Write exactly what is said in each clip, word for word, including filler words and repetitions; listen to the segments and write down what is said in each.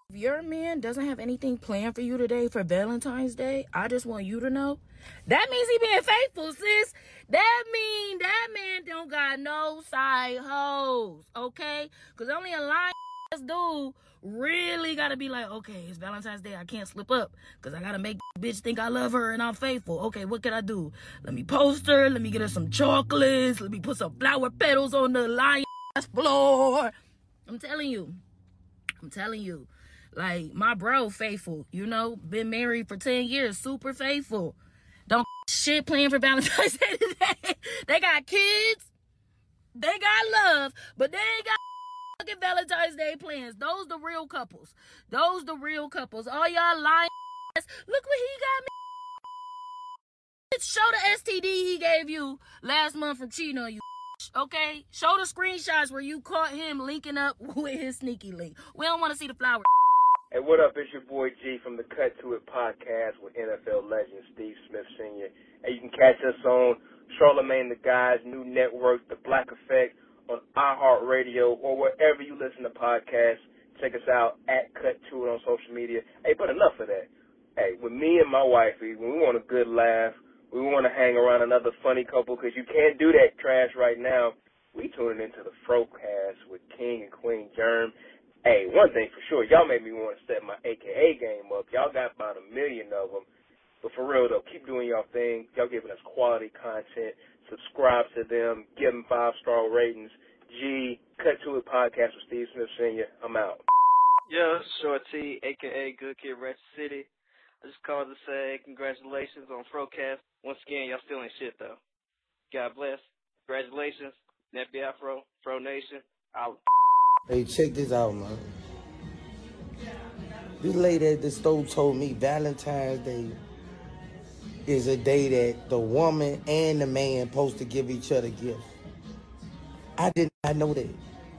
If your man doesn't have anything planned for you today for Valentine's Day, I just want you to know that means he being faithful, sis. That mean that man don't got no side hoes, okay? Because only a lying ass dude really got to be like, okay, it's Valentine's Day. I can't slip up because I got to make bitch think I love her and I'm faithful. Okay, what can I do? Let me post her. Let me get her some chocolates. Let me put some flower petals on the lying ass floor. I'm telling you. I'm telling you. Like, my bro, faithful, you know, been married for ten years, super faithful. Don't shit playing for Valentine's Day today. They got kids, they got love, but they ain't got fucking Valentine's Day plans. Those the real couples. Those the real couples. All y'all lying ass. Look what he got me. Show the S T D he gave you last month from cheating on you. Okay? Show the screenshots where you caught him linking up with his sneaky link. We don't want to see the flower. Hey, what up? It's your boy G from the Cut To It podcast with N F L legend Steve Smith Senior And you can catch us on Charlamagne the Guy's new network, The Black Effect, on iHeartRadio or wherever you listen to podcasts. Check us out at Cut To It on social media. Hey, but enough of that. Hey, with me and my wifey, when we want a good laugh, we want to hang around another funny couple because you can't do that trash right now. We tuning into the Frocast with King and Queen Germ. Hey, one thing for sure, y'all made me want to step my A K A game up. Y'all got about a million of them. But for real, though, keep doing y'all thing. Y'all giving us quality content. Subscribe to them. Give them five-star ratings. G, Cut To It podcast with Steve Smith Senior I'm out. Yo, Short T, a k a. Good Kid, Ratchet City. I just called to say congratulations on Frocast. Once again, y'all still ain't shit, though. God bless. Congratulations. Nappy Afro, Fro Nation. Out. Hey, check this out, man. This lady at the store told me Valentine's Day is a day that the woman and the man supposed to give each other gifts. I did not know that.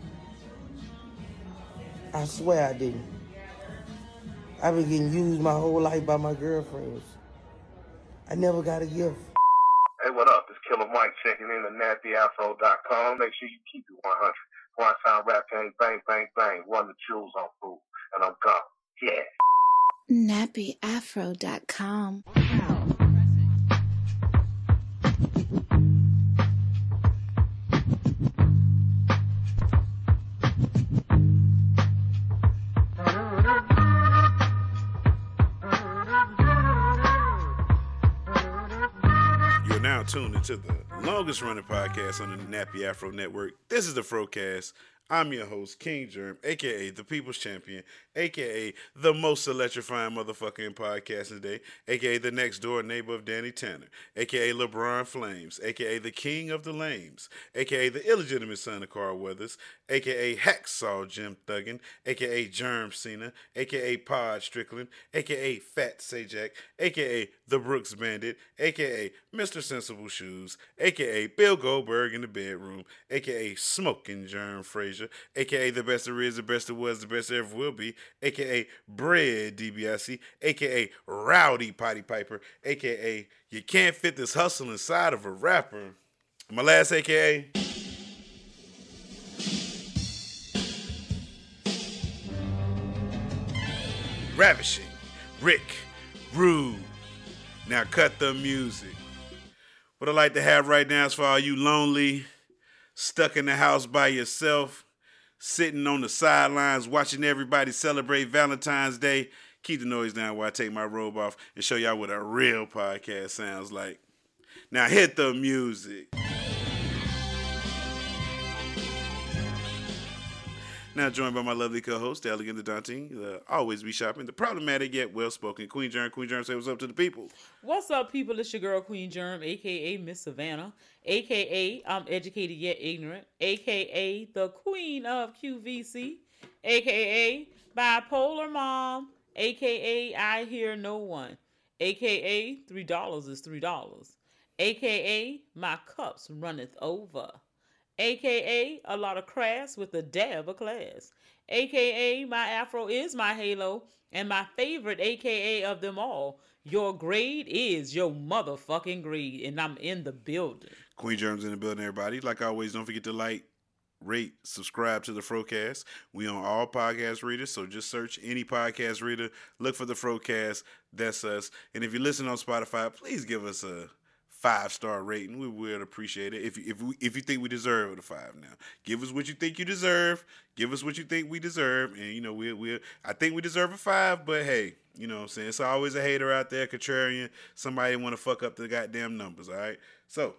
I swear I didn't. I've been getting used my whole life by my girlfriends. I never got a gift. Hey, what up? It's Killer Mike checking in at nappy afro dot com. Make sure you keep it one hundred. One time rap game, bang, bang, bang. Run the jewels on food, and I'm gone. Yeah. nappy afro dot com. You're now tuned into the longest running podcast on the Nappy Afro Network. This is the Frocast. I'm your host, King Germ, a k a. the People's Champion, a k a the most electrifying motherfucker in podcasting today, a k a the next door neighbor of Danny Tanner, a k a LeBron Flames, a k a the King of the Lames, a k a the illegitimate son of Carl Weathers, a k a Hacksaw Jim Thuggin, a k a Germ Cena, a k a Pod Strickland, a k a Fat Sajak, a k a the Brooks Bandit, a k a Mister Sensible Shoes, a k a Bill Goldberg in the bedroom, a k a Smoking Germ Frazier, a k a the best there is, the best there was, the best there ever will be, a k a Bread DiBiase, a k a Rowdy Potty Piper, a k a you can't fit this hustle inside of a rapper. My last A K A Ravishing Rick Rude. Now cut the music. What I'd like to have right now is for all you lonely, stuck in the house by yourself, sitting on the sidelines watching everybody celebrate Valentine's Day. Keep the noise down while I take my robe off and show y'all what a real podcast sounds like. Now hit the music. Now joined by my lovely co-host, the elegant, the daunting, the always be shopping, the problematic yet well-spoken Queen Germ. Queen Germ, say what's up to the people. What's up, people? It's your girl, Queen Germ, a k a. Miss Savannah, a k a. I'm educated yet ignorant, a k a the Queen of Q V C, a k a. Bipolar Mom, a k a. I hear no one, a k a. Three dollars is three dollars, a k a. My cups runneth over, a k a a lot of crass with a dab of class, a k a my afro is my halo, and my favorite A K A of them all, your grade is your motherfucking grade, and I'm in the building. Queen Germ's in the building, everybody. Like always, don't forget to like, rate, subscribe to the Frocast. We on all podcast readers, so just search any podcast reader, look for the Frocast. That's us. And if you listen on Spotify, please give us a five star rating. We would appreciate it. If you, if we, if you think we deserve a five, now give us what you think you deserve. Give us what you think we deserve, and you know we we I think we deserve a five. But hey, you know what I'm saying, it's always a hater out there, contrarian, somebody want to fuck up the goddamn numbers. All right, so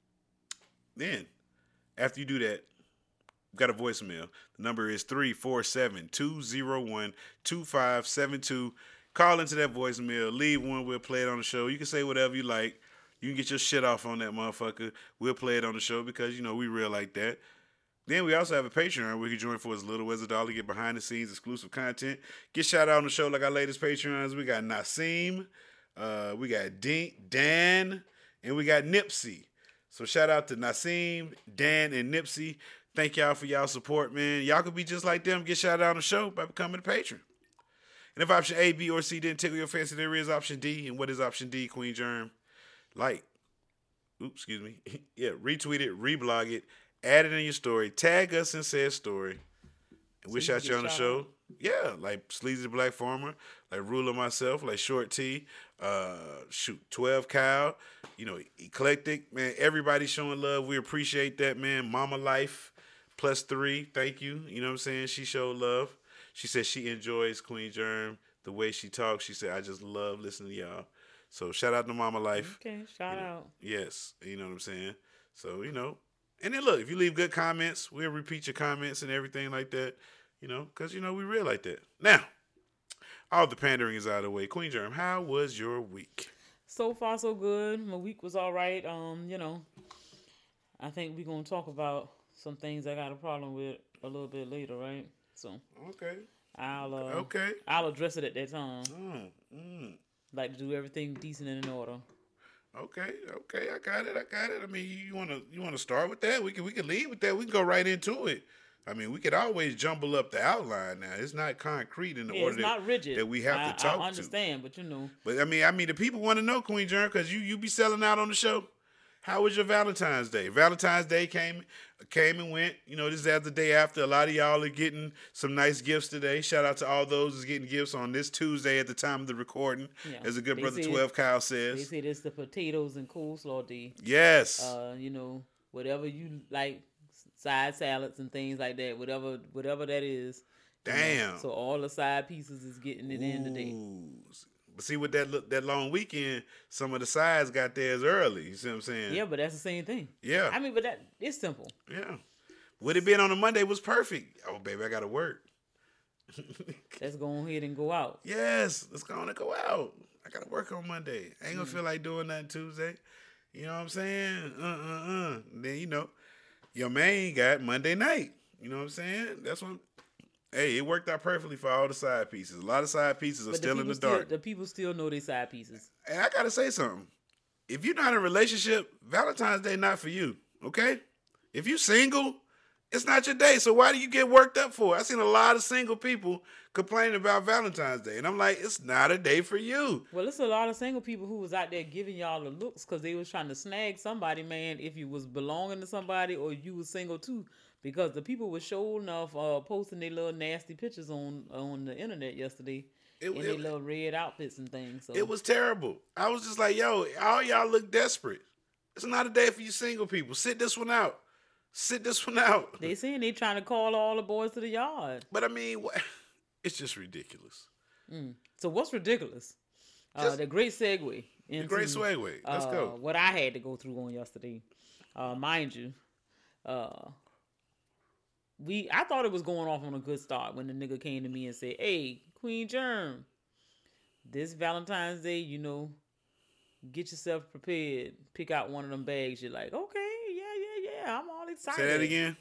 then after you do that, we've got a voicemail. The number is three four seven, two zero one, two five seven two. Call into that voicemail, leave one, we'll play it on the show. You can say whatever you like. You can get your shit off on that motherfucker. We'll play it on the show because, you know, we real like that. Then we also have a Patreon where you can join for as little as a dollar, get behind the scenes, exclusive content, get shout out on the show like our latest Patreons. We got Nasim, uh, we got Dink, Dan, and we got Nipsey. So shout out to Nasim, Dan, and Nipsey. Thank y'all for y'all support, man. Y'all could be just like them, get shout out on the show by becoming a patron. And if option A, B, or C didn't tickle your fancy, there is option D. And what is option D, Queen Germ? Like, oops, excuse me. Yeah, retweet it, reblog it, add it in your story, tag us in said story, and so wish out you on the show. Out. Yeah, like Sleazy Black Farmer, like Ruler myself, like Short T, uh, shoot, twelve Kyle, you know, Eclectic, man, everybody showing love. We appreciate that, man. Mama Life, plus three, thank you. You know what I'm saying? She showed love. She said she enjoys Queen Germ, the way she talks. She said, I just love listening to y'all. So shout out to Mama Life. Okay, shout you know, out. Yes, you know what I'm saying? So, you know, and then look, if you leave good comments, we'll repeat your comments and everything like that, you know, because, you know, we real like that. Now, all the pandering is out of the way. Queen Germ, how was your week? So far, so good. My week was all right. Um, you know, I think we're going to talk about some things I got a problem with a little bit later, right? So, okay. I'll, uh, okay. I'll address it at that time. Mm, mm. Like to do everything decent and in order. Okay, okay, I got it, I got it. I mean, you wanna you wanna start with that? We can we can lead with that. We can go right into it. I mean, we could always jumble up the outline. Now it's not concrete in the yeah, order it's not that, rigid. that we have I, to talk I understand, to. but you know. But I mean, I mean, the people want to know, Queen Germ, because you you be selling out on the show. How was your Valentine's Day? Valentine's Day came came and went. You know, this is the day after. A lot of y'all are getting some nice gifts today. Shout out to all those who's getting gifts on this Tuesday at the time of the recording. Yeah. As a good they brother twelve Kyle says. They said it's the potatoes and coleslaw day. Yes. Uh, you know, whatever you like, side salads and things like that. Whatever whatever that is. Damn. You know, so all the side pieces is getting it Ooh. in today. But see, with that that long weekend, some of the sides got theirs early. You see what I'm saying? Yeah, but that's the same thing. Yeah. I mean, but that it's simple. Yeah. With it being on a Monday was perfect. Oh, baby, I got to work. Let's go ahead and go out. Yes, let's go on and go out. I got to work on Monday. I ain't going to mm. feel like doing nothing Tuesday. You know what I'm saying? Uh-uh-uh. Then, you know, your man got Monday night. You know what I'm saying? That's what I'm... Hey, it worked out perfectly for all the side pieces. A lot of side pieces are but still in the still, dark. The people still know their side pieces. And I gotta say something. If you're not in a relationship, Valentine's Day not for you. Okay? If you single, it's not your day. So why do you get worked up for? I seen a lot of single people complaining about Valentine's Day, and I'm like, it's not a day for you. Well, it's a lot of single people who was out there giving y'all the looks because they was trying to snag somebody, man. If you was belonging to somebody or you was single too. Because the people were sure enough uh, posting their little nasty pictures on on the internet yesterday it, in it, their little red outfits and things. So. It was terrible. I was just like, yo, all y'all look desperate. It's not a day for you single people. Sit this one out. Sit this one out. They saying they trying to call all the boys to the yard. But I mean, what? It's just ridiculous. Mm. So what's ridiculous? Just, uh, the great segue. Into, the great segue. Let's uh, go. What I had to go through on yesterday. Uh, mind you, uh, We, I thought it was going off on a good start when the nigga came to me and said, hey, Queen Germ, this Valentine's Day, you know, get yourself prepared. Pick out one of them bags. You're like, okay, yeah, yeah, yeah. I'm all excited. Say that again.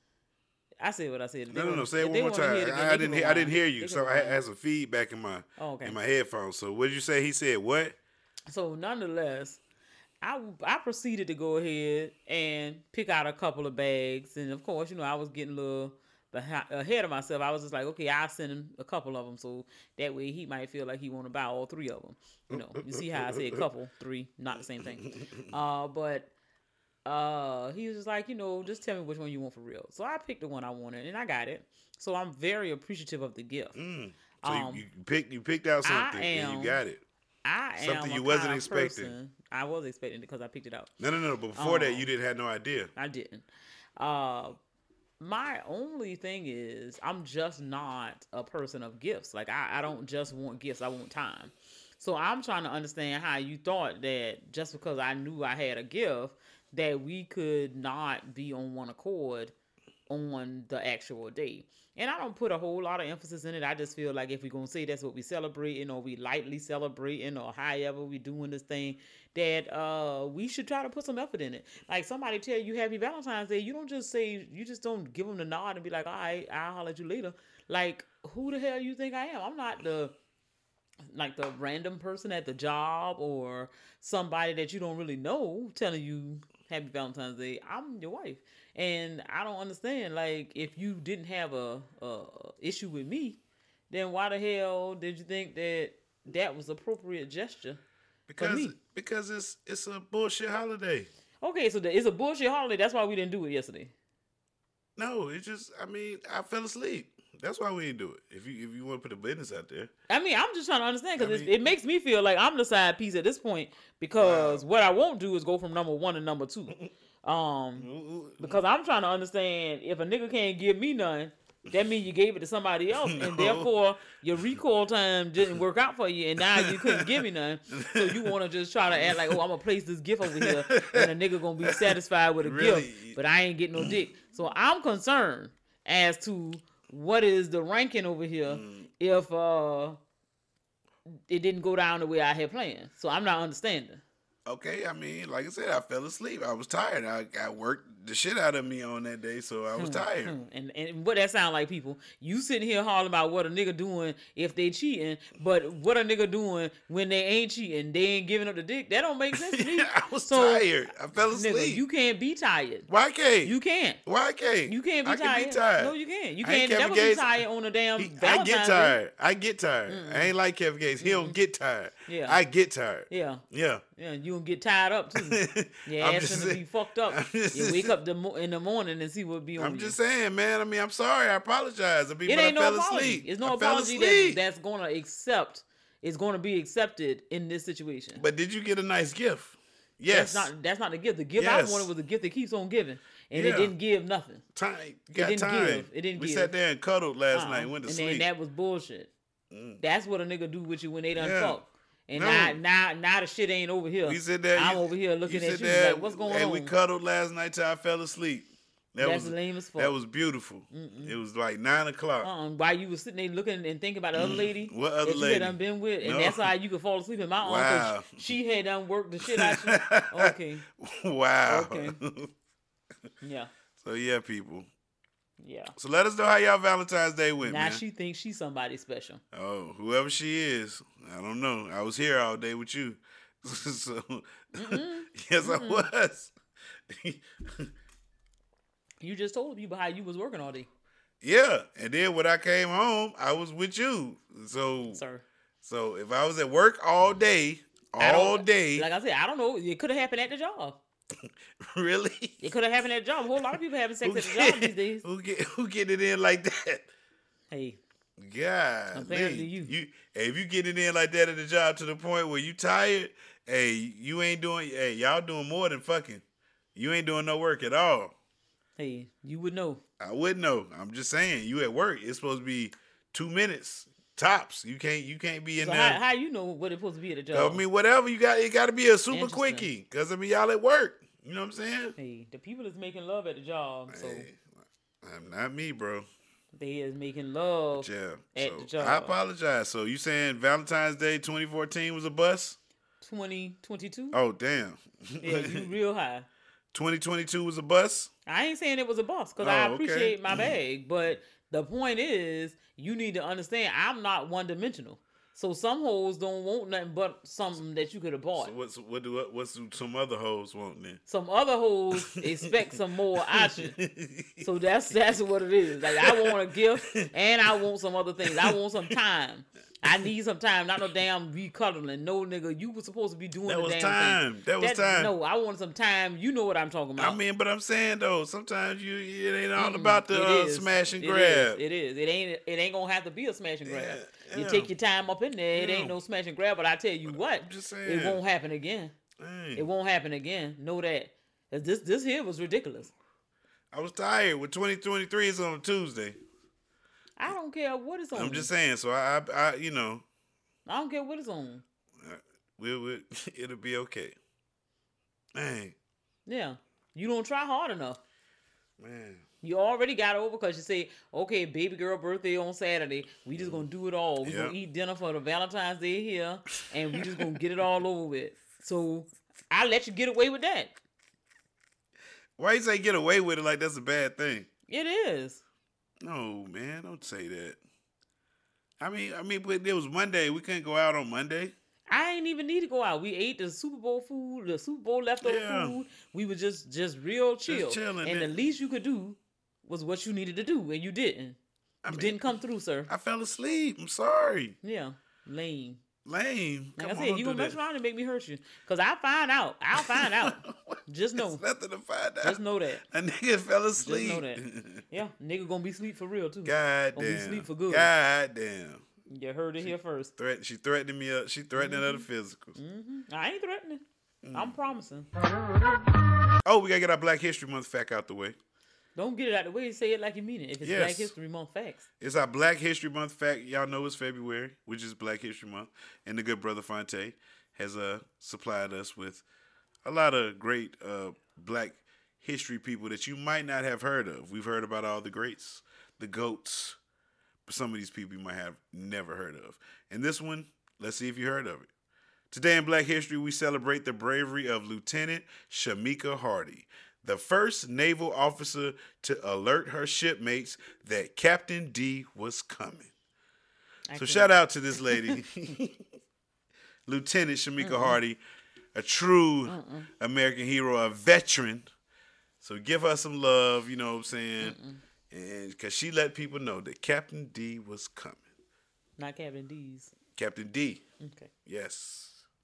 I said what I said. No, no, no. Say it one more time. It I, I didn't hear, I didn't hear you. So I had some feedback in my, oh, okay. in my headphones. So what did you say? He said what? So nonetheless, I, I proceeded to go ahead and pick out a couple of bags. And, of course, you know, I was getting a little ahead of myself. I was just like, okay, I'll send him a couple of them. So that way he might feel like he want to buy all three of them. You know, you see how I say a couple, three, not the same thing. Uh, but uh, he was just like, you know, just tell me which one you want for real. So I picked the one I wanted, and I got it. So I'm very appreciative of the gift. Mm. So um, you, you picked you picked out something am, and you got it. I am something a you wasn't kind of expecting. Person, I was expecting it because I picked it out. No, no, no. But before um, that, you didn't have no idea. I didn't. Uh, my only thing is I'm just not a person of gifts. Like I, I don't just want gifts. I want time. So I'm trying to understand how you thought that just because I knew I had a gift that we could not be on one accord on the actual day. And I don't put a whole lot of emphasis in it. I just feel like if we're going to say that's what we celebrating or we lightly celebrating or however we doing this thing, that uh, we should try to put some effort in it. Like somebody tell you Happy Valentine's Day, you don't just say, you just don't give them the nod and be like, all right, I'll holler at you later. Like, who the hell you think I am? I'm not the, like the random person at the job or somebody that you don't really know telling you Happy Valentine's Day. I'm your wife. And I don't understand, like, if you didn't have a, a issue with me, then why the hell did you think that that was appropriate gesture because, for me? Because it's it's a bullshit holiday. Okay, so the, it's a bullshit holiday. That's why we didn't do it yesterday. No, it's just, I mean, I fell asleep. That's why we didn't do it. If you if you want to put the business out there. I mean, I'm just trying to understand because I mean, it makes me feel like I'm the side piece at this point because wow. what I won't do is go from number one to number two. Um, because I'm trying to understand if a nigga can't give me none, that means you gave it to somebody else, no. and therefore your recoil time didn't work out for you, and now you couldn't give me none. So you want to just try to act like, oh, I'm gonna place this gift over here, and a nigga gonna be satisfied with a really? gift, but I ain't getting no dick. So I'm concerned as to what is the ranking over here mm. if uh it didn't go down the way I had planned. So I'm not understanding. Okay, I mean, like I said, I fell asleep. I was tired. I, I worked the shit out of me on that day, so I was hmm, tired. Hmm. And and what that sound like, people? You sitting here hollering about what a nigga doing if they cheating, but what a nigga doing when they ain't cheating? They ain't giving up the dick. That don't make sense to me. I was so, tired. I fell asleep. Nigga, you can't be tired. Why can't? You can't. Why can't? You can't be I tired. Can be tired. No, you can't. You can't never be tired on a damn he, Valentine's I get tired. Day. I get tired. Mm-mm. I ain't like Kevin Gates. He mm-mm. don't get tired. Yeah. I get tired. Yeah. Yeah. Yeah, you gonna get tied up too. Your ass gonna be fucked up. You wake up the mo- in the morning and see what be on I'm you. just saying, man. I mean, I'm sorry. I apologize. I mean, it ain't I no fell apology. asleep. It's no I apology that, that's gonna accept. It's gonna be accepted in this situation. But did you get a nice gift? Yes. That's not. That's not the gift. The gift yes. I wanted was a gift that keeps on giving, and yeah. it didn't give nothing. Time. You got it didn't time. give. It didn't we give. sat there and cuddled last uh-uh. night. And went to and sleep. And that was bullshit. Mm. That's what a nigga do with you when they done yeah. fuck. And no. now, now, now the shit ain't over here. We sit there. I'm you, over here looking you at you there, like, what's going and on? And we cuddled last night till I fell asleep. That That's was lame as fuck. That was beautiful. Mm-mm. It was like nine o'clock. Uh-uh. While you was sitting there looking and thinking about the other lady what other that lady? you had done been with, and no. that's how you could fall asleep in my wow. arm. She had done worked the shit out you. Okay. Wow. Okay. Yeah. So yeah, people. Yeah. So let us know how y'all Valentine's Day went, now man. She thinks she's somebody special. Oh, whoever she is, I don't know. I was here all day with you, so Mm-mm. yes, Mm-mm. I was. You just told people how you was working all day. Yeah, and then when I came home, I was with you. So, sir. So if I was at work all day, all day, like I said, I don't know. It could have happened at the job. Really? It could have happened at the job. A whole lot of people having sex who at the get, job these days. Who get who get it in like that? Hey. God. Apparently you. You hey, if you get it in like that at the job to the point where you tired, hey, you ain't doing hey, y'all doing more than fucking. You ain't doing no work at all. Hey, you would know. I would know. I'm just saying, you at work, it's supposed to be two minutes. Tops. You can't you can't be in so there. How, how you know what it's supposed to be at the job? I mean, whatever you got, it got to be a super quickie. Cause I mean, y'all at work. You know what I'm saying? Hey, the people that's making love at the job. So hey, I'm not me, bro. They is making love yeah, at so the job. I apologize. So you saying Valentine's Day twenty fourteen was a bust? twenty twenty-two Oh damn. Yeah, you real high. twenty twenty-two was a bust? I ain't saying it was a bust because oh, I appreciate okay. my bag, but the point is, you need to understand I'm not one dimensional. So some hoes don't want nothing but something that you could have bought. So what's what do what, what's some other hoes want then? Some other hoes expect some more option. So that's that's what it is. Like I want a gift and I want some other things. I want some time. I need some time, not no damn recuddling. No, nigga, you was supposed to be doing That the was damn time. thing. That was time. No, I want some time. You know what I'm talking about. I mean, but I'm saying though, sometimes you it ain't all Mm-mm. about the It uh, is. smash and It grab. is. It is. It ain't. It ain't gonna have to be a smash and grab. Yeah, You yeah. take your time up in there. It Yeah. ain't no smash and grab. But I tell you what, I'm just saying. it won't happen again. Dang. It won't happen again. Know that. 'Cause This this here was ridiculous. I was tired. With twenty twenty-three is on Tuesday. I don't care what it's on. I'm just saying. So I, I, I you know, I don't care what it's on. we'll, we'll, it'll be okay. Dang, Yeah, you don't try hard enough. man. You already got over because you say, okay, baby girl birthday on Saturday. We just gonna do it all. We Yep. gonna eat dinner for the Valentine's Day here, and we just gonna get it all over with. So I let you get away with that. Why you say get away with it like that's a bad thing? It is. No, man, don't say that. I mean, I mean, but it was Monday. We couldn't go out on Monday. I ain't even need to go out. We ate the Super Bowl food, the Super Bowl leftover Yeah. food. We were just just real chill. chilling, and man. the least you could do was what you needed to do, and you didn't. I you mean, didn't come through, sir. I fell asleep. I'm sorry. Yeah, lame. Lame. Like Come I said, on, you do gonna mess that. around and make me hurt you. Cause I'll find out. I'll find out. Just know. There's nothing to find out. Just know that. A nigga fell asleep. Just know that. Yeah, nigga gonna be sleep for real too. God Gonna be damn. sleep for good. God damn. You heard it here first. Threat, she threatened me up. She threatening other physicals. hmm I ain't threatening. I'm promising. Oh, we gotta get our Black History Month fact out the way. Don't get it out the way. Say it like you mean it. If it's Yes. Black History Month facts. It's our Black History Month fact. Y'all know it's February, which is Black History Month. And the good brother Fonte has uh, supplied us with a lot of great uh, black history people that you might not have heard of. We've heard about all the greats, the GOATs, but some of these people you might have never heard of. And this one, let's see if you heard of it. Today in Black History, we celebrate the bravery of Lieutenant Shamika Hardy, the first naval officer to alert her shipmates that Captain D was coming. I So can't- shout out to this lady, Lieutenant Shamika Hardy, a true American hero, a veteran. So give her some love, you know what I'm saying? And because she let people know that Captain D was coming. Not Captain D's. Captain D, Okay. yes.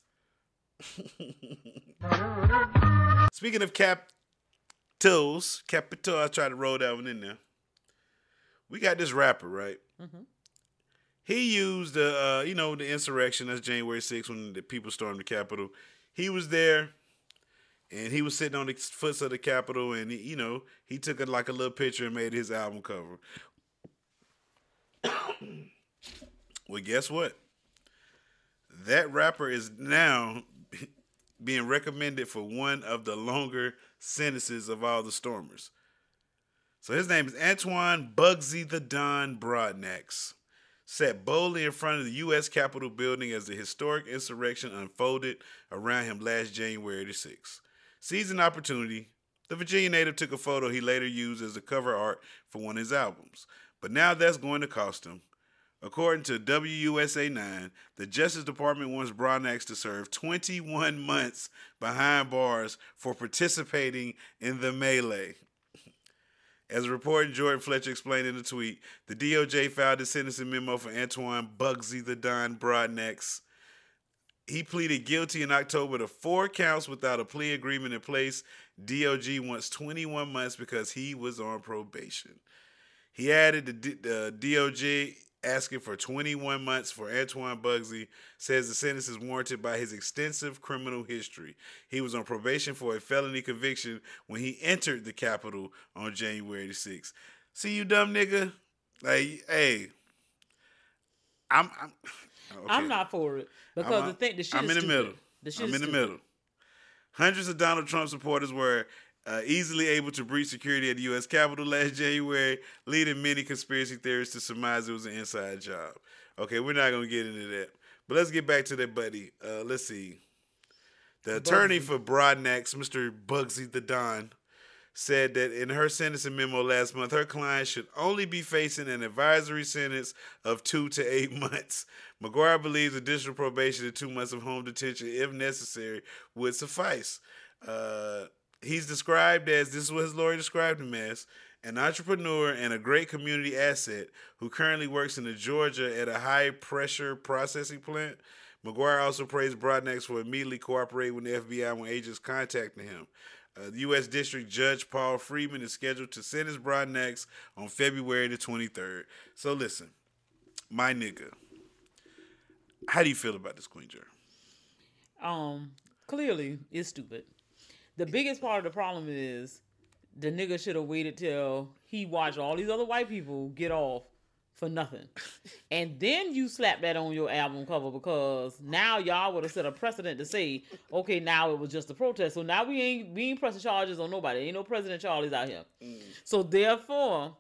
Speaking of capitals, capital, I tried to roll that one in there. We got this rapper, right? Mhm. He used the, uh, you know, the insurrection. That's January sixth when the people stormed the Capitol. He was there, and he was sitting on the foots of the Capitol, and he, you know, he took it like a little picture and made his album cover. Well, guess what? That rapper is now being recommended for one of the longer sentences of all the stormers. So his name is Antoine Bugsy the Don Broadnax. Sat boldly in front of the U S Capitol building as the historic insurrection unfolded around him last January the sixth. Seizing opportunity, the Virginia native took a photo he later used as the cover art for one of his albums. But now that's going to cost him. According to W U S A nine, the Justice Department wants Broadnax to serve twenty-one months behind bars for participating in the melee. As reported, Jordan Fletcher explained in a tweet, the D O J filed a sentencing memo for Antoine Bugsy the Don Broadnax. He pleaded guilty in October to four counts without a plea agreement in place. D O G wants twenty-one months because he was on probation. He added the, D- the D O J asking for twenty-one months for Antoine Bugsy, says the sentence is warranted by his extensive criminal history. He was on probation for a felony conviction when he entered the Capitol on January the sixth. See you dumb nigga? Like, hey, I'm I'm, okay. I'm not for it because I'm, the thing, the shit I'm is in the stupid. middle. The shit I'm is in the stupid. middle. Hundreds of Donald Trump supporters were uh, easily able to breach security at the U S Capitol last January, leading many conspiracy theorists to surmise it was an inside job. Okay, we're not going to get into that. But let's get back to that buddy. Uh, let's see. The attorney Bugsy. for Broadnax, Mister Bugsy the Don, said that in her sentencing memo last month, her client should only be facing an advisory sentence of two to eight months. McGuire believes additional probation and two months of home detention, if necessary, would suffice. Uh, he's described as, this is what his lawyer described him as, an entrepreneur and a great community asset who currently works in the Georgia at a high-pressure processing plant. McGuire also praised Broadnax for immediately cooperating with the F B I when agents contacted him. Uh, the U S District Judge Paul Friedman is scheduled to sentence Broadnax on February the twenty-third. So listen, my nigga, how do you feel about this, Queen Jerry? Um, clearly, it's stupid. The biggest part of the problem is the nigga should have waited till he watched all these other white people get off for nothing. And then you slap that on your album cover, because now y'all would have set a precedent to say, okay, now it was just a protest. So now we ain't we ain't pressing charges on nobody. Ain't no President Charlie's out here. Mm. So therefore,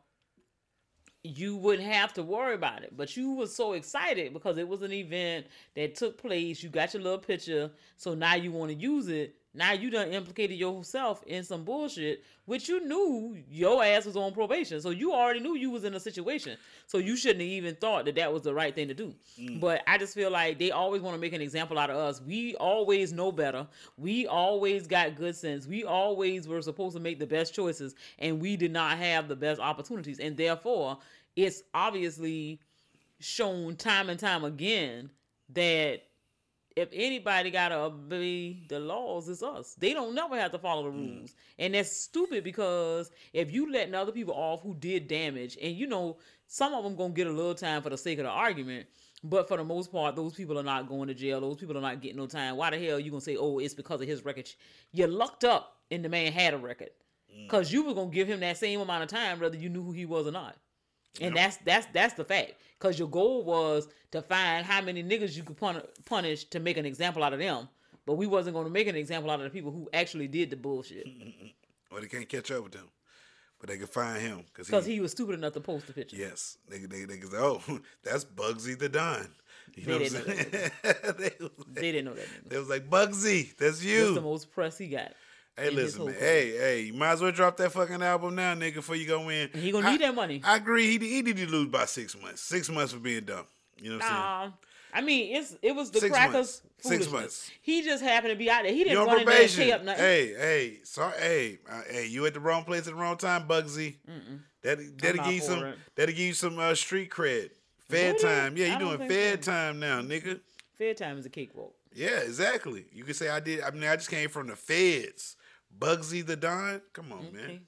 you wouldn't have to worry about it. But you were so excited because it was an event that took place. You got your little picture. So now you want to use it. Now you done implicated yourself in some bullshit, which you knew your ass was on probation. So you already knew you was in a situation. So you shouldn't have even thought that that was the right thing to do. Mm. But I just feel like they always want to make an example out of us. We always know better. We always got good sense. We always were supposed to make the best choices, and we did not have the best opportunities. And therefore, it's obviously shown time and time again that if anybody gotta obey the laws, it's us. They don't never have to follow the rules. Mm. And that's stupid, because if you letting other people off who did damage, and you know, some of them gonna get a little time for the sake of the argument, but for the most part, those people are not going to jail. Those people are not getting no time. Why the hell are you gonna say, oh, it's because of his record? You lucked up and the man had a record. Because mm. you were gonna give him that same amount of time whether you knew who he was or not. And yep. that's that's that's the fact. Because your goal was to find how many niggas you could pun- punish to make an example out of them. But we wasn't going to make an example out of the people who actually did the bullshit. Well, they can't catch up with them. But they can find him. Because he, he was stupid enough to post the picture. Yes. They, they, they can say, oh, that's Bugsy the Don. You know they, what didn't I'm saying? they, like, they didn't know that nigga. They was like, Bugsy, that's you. That's the most press he got. Hey, listen, man. Hey, hey, you might as well drop that fucking album now, nigga, before you go in. He gonna I, need that money. I agree. He, he need to lose by six months. Six months for being dumb. You know what I'm saying? Um, I mean, it's it was the Six crackers' months. foolishness. Six months. He just happened to be out there. He didn't You're on run in there and probation. pay up nothing. Hey, hey, sorry, hey, uh, hey, you at the wrong place at the wrong time, Bugsy. Mm-mm. That that'll give you some. It. That'll give you some uh, street cred. Fed time. Yeah, you doing fed so. time now, nigga. Fed time is a cakewalk. Yeah, exactly. You can say I did. I mean, I just came from the feds. Bugsy the Don. Come on, okay. man.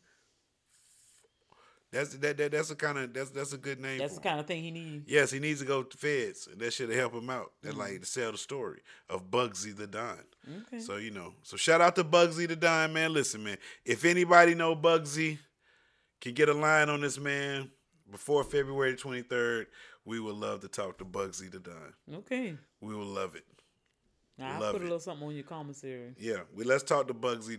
That's that, that that's a kind of that's that's a good name. That's for the him. kind of thing he needs. Yes, he needs to go to feds, and that should help him out. That mm-hmm. like to sell the story of Bugsy the Don. Okay. So you know, so shout out to Bugsy the Don, man. Listen, man, if anybody know Bugsy, can get a line on this man before February twenty-third, we would love to talk to Bugsy the Don. Okay. We will love it. Now, I'll put a little something on your commissary. Yeah, we let's talk to Bugsy the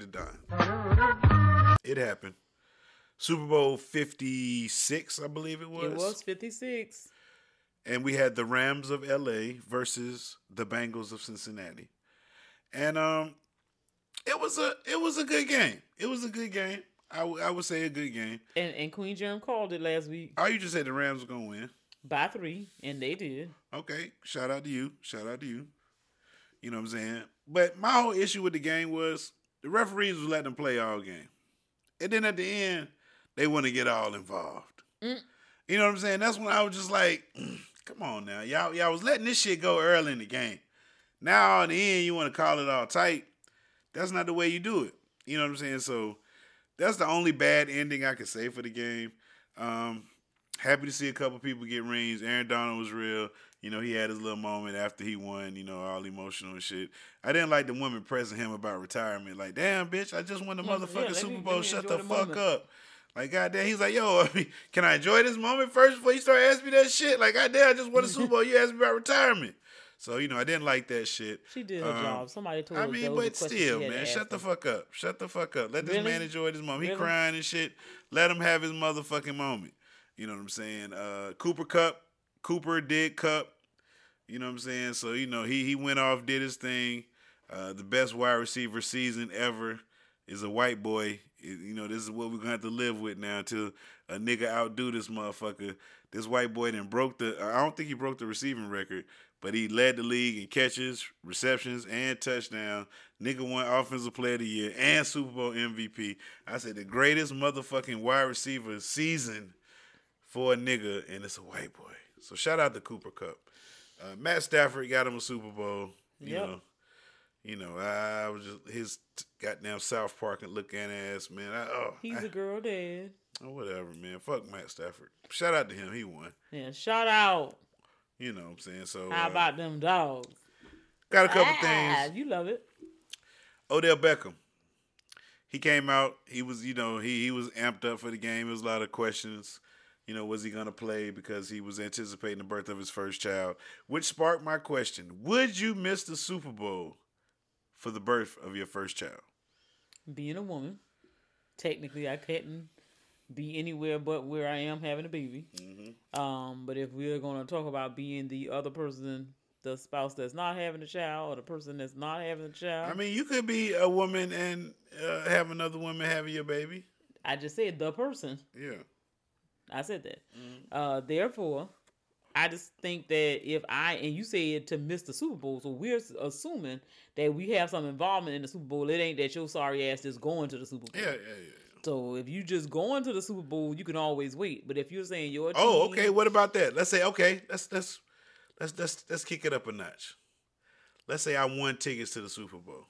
Don. It happened. Super Bowl fifty-six, I believe it was. It was fifty-six. And we had the Rams of L A versus the Bengals of Cincinnati. And um, it was a it was a good game. It was a good game. I, w- I would say a good game. And and Queen Germ called it last week. Oh, you just said the Rams were going to win. By three, and they did. Okay, shout out to you. Shout out to you. You know what I'm saying? But my whole issue with the game was the referees was letting them play all game. And then at the end, they want to get all involved. Mm. You know what I'm saying? That's when I was just like, come on now. Y'all, y'all was letting this shit go early in the game. Now in the end, you want to call it all tight. That's not the way you do it. You know what I'm saying? So that's the only bad ending I can say for the game. Um, happy to see a couple people get rings. Aaron Donald was real. You know, he had his little moment after he won, you know, all emotional and shit. I didn't like the woman pressing him about retirement. Like, damn, bitch, I just won the motherfucking yeah, Super me, Bowl. Shut the, the fuck moment. up. Like, goddamn, he's like, yo, I mean, can I enjoy this moment first before you start asking me that shit? Like, goddamn, I just won the Super Bowl. You asked me about retirement. So, you know, I didn't like that shit. She did her um, job. Somebody told her. I mean, but still, man, shut the fuck up. Shut the fuck up. Let this really? man enjoy this moment. He really? crying and shit. Let him have his motherfucking moment. You know what I'm saying? Uh, Cooper Kupp. Cooper did Kupp. You know what I'm saying? So, you know, he he went off, did his thing. Uh, the best wide receiver season ever. is a white boy. You know, this is what we're gonna have to live with now until a nigga outdo this motherfucker. This white boy then broke the. I don't think he broke the receiving record, but he led the league in catches, receptions, and touchdown. Nigga won Offensive Player of the Year and Super Bowl M V P. I said the greatest motherfucking wide receiver season for a nigga, and it's a white boy. So shout out to Cooper Kupp. Uh, Matt Stafford got him a Super Bowl. You Yep. know, you know, I was just his goddamn South Park and looking ass man. I, oh, He's I, a girl dad. oh, whatever, man. Fuck Matt Stafford. Shout out to him. He won. Yeah, shout out. You know what I'm saying? So How uh, about them dogs? got a couple ah, things. You love it. Odell Beckham. He came out. He was, you know, he he was amped up for the game. There was a lot of questions. You know, was he going to play because he was anticipating the birth of his first child, which sparked my question. Would you miss the Super Bowl for the birth of your first child? Being a woman, technically I couldn't be anywhere but where I am having a baby. Mm-hmm. Um, but if we're going to talk about being the other person, the spouse that's not having a child, or the person that's not having a child. I mean, you could be a woman and uh, have another woman having your baby. I just said the person. Yeah. I said that. Mm-hmm. Uh, therefore, I just think that if I, and you said to miss the Super Bowl, so we're assuming that we have some involvement in the Super Bowl. It ain't that your sorry ass is going to the Super Bowl. Yeah, yeah, yeah. So if you just going to the Super Bowl, you can always wait. But if you're saying your team, Oh, okay. What about that? Let's say, okay, let's let's let's let's let's kick it up a notch. Let's say I won tickets to the Super Bowl.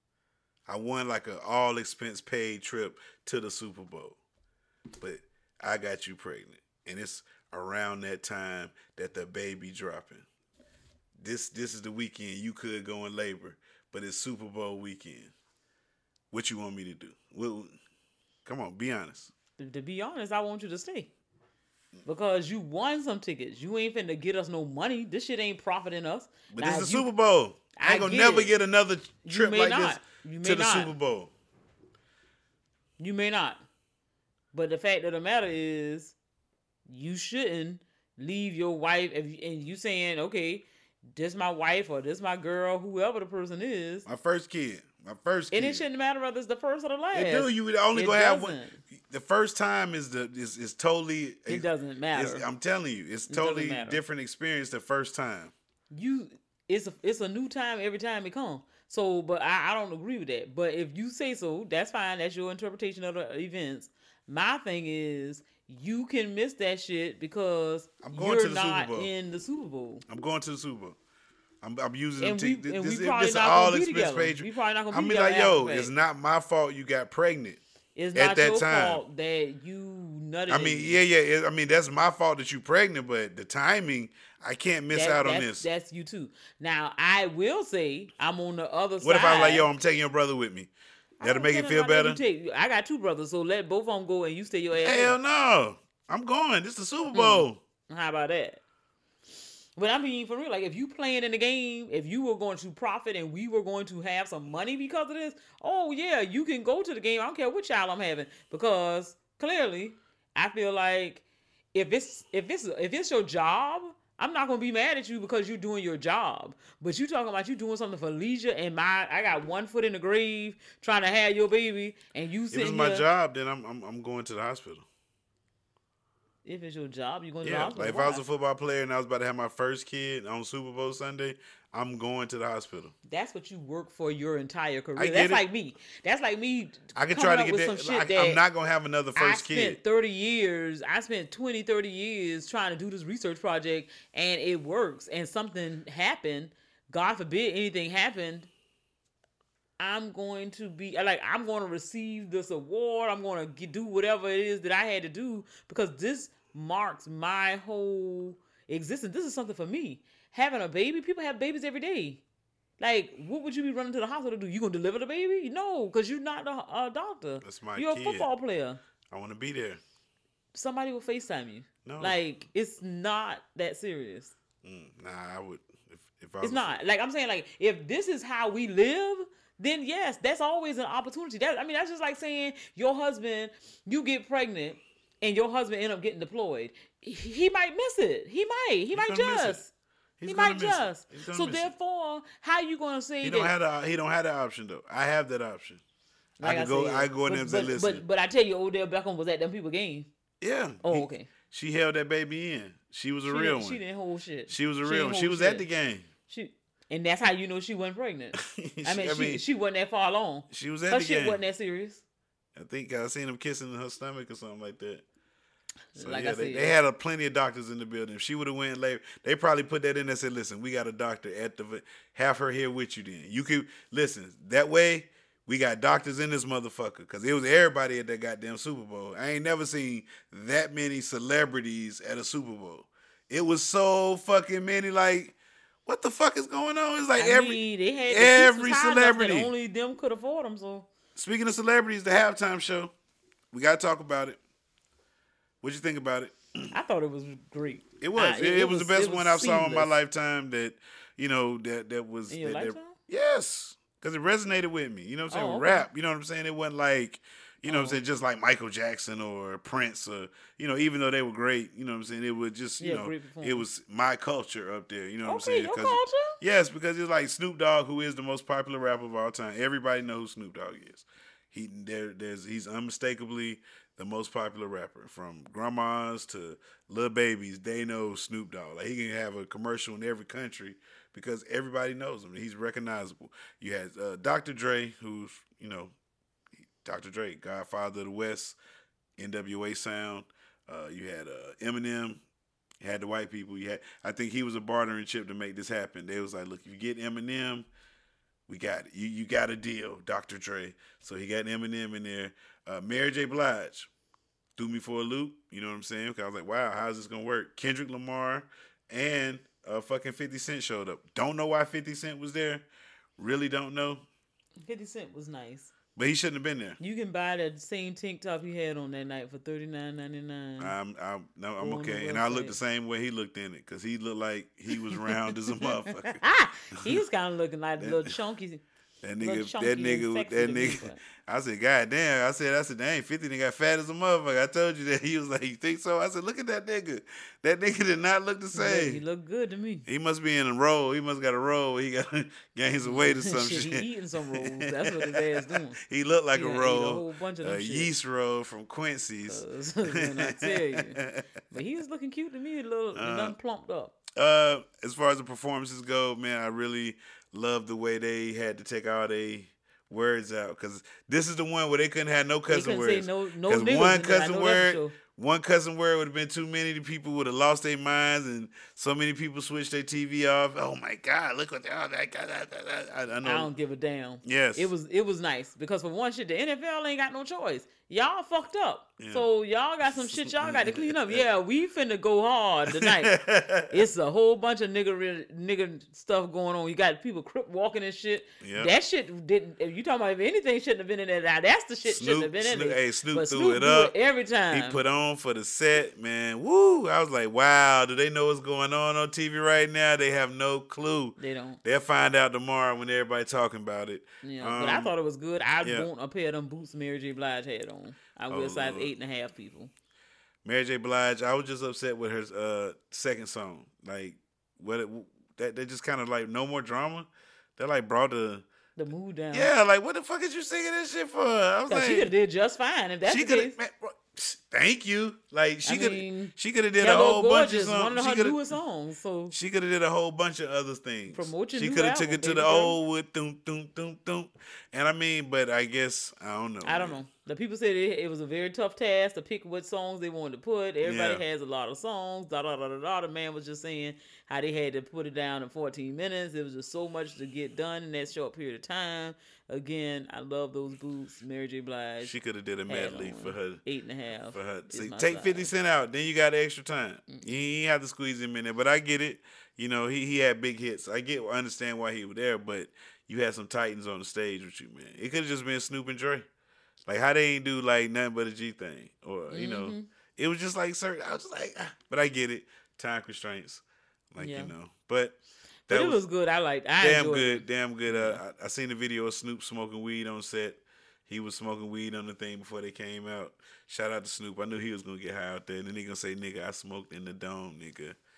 I won like an all expense paid trip to the Super Bowl. But I got you pregnant. And it's around that time that the baby dropping. This this is the weekend you could go in labor, but it's Super Bowl weekend. What you want me to do? Well, come on, be honest. To, to be honest, I want you to stay. Because you won some tickets. You ain't finna get us no money. This shit ain't profiting us. But Now, this is the you- Super Bowl. I I ain't gonna get never it. get another trip may like not. You this may to the not. Super Bowl. You may not. But the fact of the matter is, you shouldn't leave your wife, if you, and you saying, okay, this my wife or this my girl, whoever the person is, My first kid. My first kid. and it shouldn't matter whether it's the first or the last. It do. You would only It gonna have one. doesn't. The first time is the is, is totally. It doesn't matter. it's- I'm telling you, it's It doesn't totally matter. different experience the first time. You, it's a, it's a new time every time it comes. So, but I, I don't agree with that. But if you say so, that's fine. That's your interpretation of the events. My thing is, you can miss that shit because I'm going you're to the Super not Bowl. in the Super Bowl. I'm going to the Super Bowl. I'm, I'm using And them. we- T- and this, we probably this not all gonna be expense together. paid. We probably not gonna I'm be be together like, yo, after the it's fact. not my fault you got pregnant. It's at not that your time. fault that you nutted. I mean, yeah, yeah. it- I mean, that's my fault that you pregnant, but the timing, I can't miss That- out on that's, this. That's you too. Now, I will say I'm on the other side. What if I was like, yo, I'm taking your brother with me? I That'll don't make care it feel about that. better. You take- I got two brothers, so let both of them go and you stay your ass. Hell home. no. I'm going. This is the Super Bowl. How about that? But I mean, for real, like if you playing in the game, if you were going to profit and we were going to have some money because of this, oh yeah, you can go to the game. I don't care what child I'm having, because clearly, I feel like if it's if it's if it's your job, I'm not gonna be mad at you because you're doing your job. But you talking about you doing something for leisure, and my I got one foot in the grave trying to have your baby, and you If sitting it's my here- job, then I'm, I'm I'm going to the hospital. If it's your job, you're going to the Yeah, hospital. like if I was Why? a football player and I was about to have my first kid on Super Bowl Sunday, I'm going to the hospital. That's what you work for your entire career. I get That's it. like me. That's like me. I can coming try to up get with that. some shit I, that I'm not gonna have another I first spent kid. thirty years. I spent twenty, thirty years trying to do this research project, and it works. And something happened. God forbid anything happened. I'm going to be like I'm going to receive this award. I'm going to do whatever it is that I had to do because this marks my whole existence. This is something for me. Having a baby, people have babies every day. Like, what would you be running to the hospital to do? You gonna deliver the baby? No, because you're not a, a doctor. That's my You're kid. a football player. I want to be there. Somebody will FaceTime you. No. Like, it's not that serious. Mm, nah, I would. If, if I It's was, not. Like, I'm saying, like, if this is how we live, then yes, that's always an opportunity. That I mean, that's just like saying your husband, you get pregnant, and your husband end up getting deployed. He, he might miss it. He might. He might gonna miss it. just. He's He gonna might miss it. just. He's gonna So miss it. therefore, how you gonna say He that? don't have the. He don't have the option though. I have that option. Like I could I go. said, I could go in but, there and say, but, listen. But, but I tell you, Odell Beckham was at them people game. Yeah. Oh, he- okay. She held that baby in. She was a She real didn't, one. She didn't hold shit. She was a She real didn't one. She hold was shit. at the game. She, and that's how you know she wasn't pregnant. She- I mean, I she mean, she wasn't that far along. She was at Her the shit game. wasn't that serious. I think I seen him kissing her stomach or something like that. So Like yeah, I they, said. they had a plenty of doctors in the building. If she would have went later, they probably put that in there and said, listen, we got a doctor at the, have her here with you then. You could, listen, that way we got doctors in this motherfucker because it was everybody at that goddamn Super Bowl. I ain't never seen that many celebrities at a Super Bowl. It was so fucking many, like, what the fuck is going on? It's like I every mean, they had the every seats was high enough that celebrity. only them could afford them. So Speaking of celebrities, the halftime show, we got to talk about it. What'd you think about it? I thought it was great. It was. I- it, it was the best it was one I saw in my seamless. lifetime. That you know that that was In your that, that- lifetime? yes, because it resonated with me. You know what I'm saying? Oh, okay. Rap. You know what I'm saying? It wasn't like you know what I'm Oh. saying, just like Michael Jackson or Prince or you know, even though they were great. You know what I'm saying? It was just you Yeah, know, great performance. it was my culture up there. You know what I'm Okay, saying? your 'Cause- culture? Yes, because it's like Snoop Dogg, who is the most popular rapper of all time. Everybody knows who Snoop Dogg is. He there there's he's unmistakably the most popular rapper. From grandmas to little babies, they know Snoop Dogg. Like he can have a commercial in every country because everybody knows him. He's recognizable. You had uh, Doctor Dre, who's you know Doctor Dre, Godfather of the West, N W A Sound. Uh, you had uh, Eminem. You had the white people. You had. I think he was a bartering chip to make this happen. They was like, look, if you get Eminem, we got it. You you got a deal, Doctor Dre. So he got Eminem in there. Uh, Mary J. Blige threw me for a loop. You know what I'm saying? Because I was like, wow, how's this gonna work? Kendrick Lamar and uh, fucking fifty Cent showed up. Don't know why fifty Cent was there. Really don't know. fifty Cent was nice. But he shouldn't have been there. You can buy that same tank top he had on that night for thirty-nine ninety-nine. I'm I'm no, I'm Go on the okay, and I looked website. the same way he looked in it because he looked like he was round as a motherfucker. He was kind of looking like a That- little chunky. That Little nigga, chunky that and nigga, sexy that to me, nigga. but- I said, God damn. I said, I said, dang, fifty nigga got fat as a motherfucker. I told you that. He was like, you think so? I said, look at that nigga. That nigga did not look the He look- He same. looked good to me. He must be in a roll. He must got a roll. He got gained some weight or some Shit, shit. he eating some rolls. That's what his ass doing. He looked like He a done ate a roll, whole bunch of a them shit. yeast roll from Quincy's. Uh, when I tell you. But he was looking cute to me, a little Uh, done plumped up. Uh, as far as the performances go, man, I really love the way they had to take all they words out because this is the one where they couldn't have no They cussing couldn't say words. no, no 'Cause niggas one in there. I cussing know that word, for sure. one cussing word would have been too many. The people would have lost their minds, and so many people switched their T V off. Oh my God, look what they all that. I, I know. I don't give a damn. Yes. It was it was nice because for one shit, the N F L ain't got no choice. Y'all fucked up. Yeah. So y'all got some shit y'all got to clean up. Yeah, we finna go hard tonight. It's a whole bunch of nigga nigga stuff going on. You got people crip walking and shit. Yeah. That shit didn't. If you talking about if anything shouldn't have been in there, now that's the shit shouldn't have been in Snoop, there. hey, Snoop But threw Snoop it do up. every time. He put on for the set, man. Woo! I was like, wow. Do they know what's going on on T V right now? They have no clue. They don't. They'll find out tomorrow when everybody talking about it. Yeah, but I Um, thought it was good. I yeah. want a pair of them boots Mary J. Blige had on. I wear Oh, size Lord. eight and a half people. Mary J. Blige, I was just upset with her uh, second song. Like, what it, that they just kind of like no more drama. They like brought the The mood down. yeah, like what the fuck is you singing this shit for? I was Cause like, she could have did just fine if that's she the could case. have. Thank you. Like she I could mean, she could have did a Hello whole bunch of Gorgeous, songs. one of She her coulda- newest songs. So She could have did a whole bunch of other things. Promote your she new could have took album, it to baby the girl. old with doom doom doom doom. And I mean, but I guess I don't know. I don't man. know. The people said it, it was a very tough task to pick what songs they wanted to put. Everybody Yeah. has a lot of songs. Da da da da da. The man was just saying how they had to put it down in fourteen minutes. It was just so much to get done in that short period of time. Again, I love those boots. Mary J. Blige. She could have did a had medley on for her. Eight and a half. For her, is see, my take size. Fifty Cent out, then you got extra time. You ain't have to squeeze him in there, but I get it. You know, he he had big hits. I get, I understand why he was there, but you had some titans on the stage with you, man. It could have just been Snoop and Dre. Like how they ain't do like nothing but a G thing, or you know, Mhm. it was just like certain. I was just like, ah. But I get it, time constraints, like Yeah. you know. But But that it was good. I liked. I damn enjoyed good, it. damn good. Uh, I, I seen the video of Snoop smoking weed on set. He was smoking weed on the thing before they came out. Shout out to Snoop. I knew he was gonna get high out there, and then he gonna say, "Nigga, I smoked in the dome, nigga."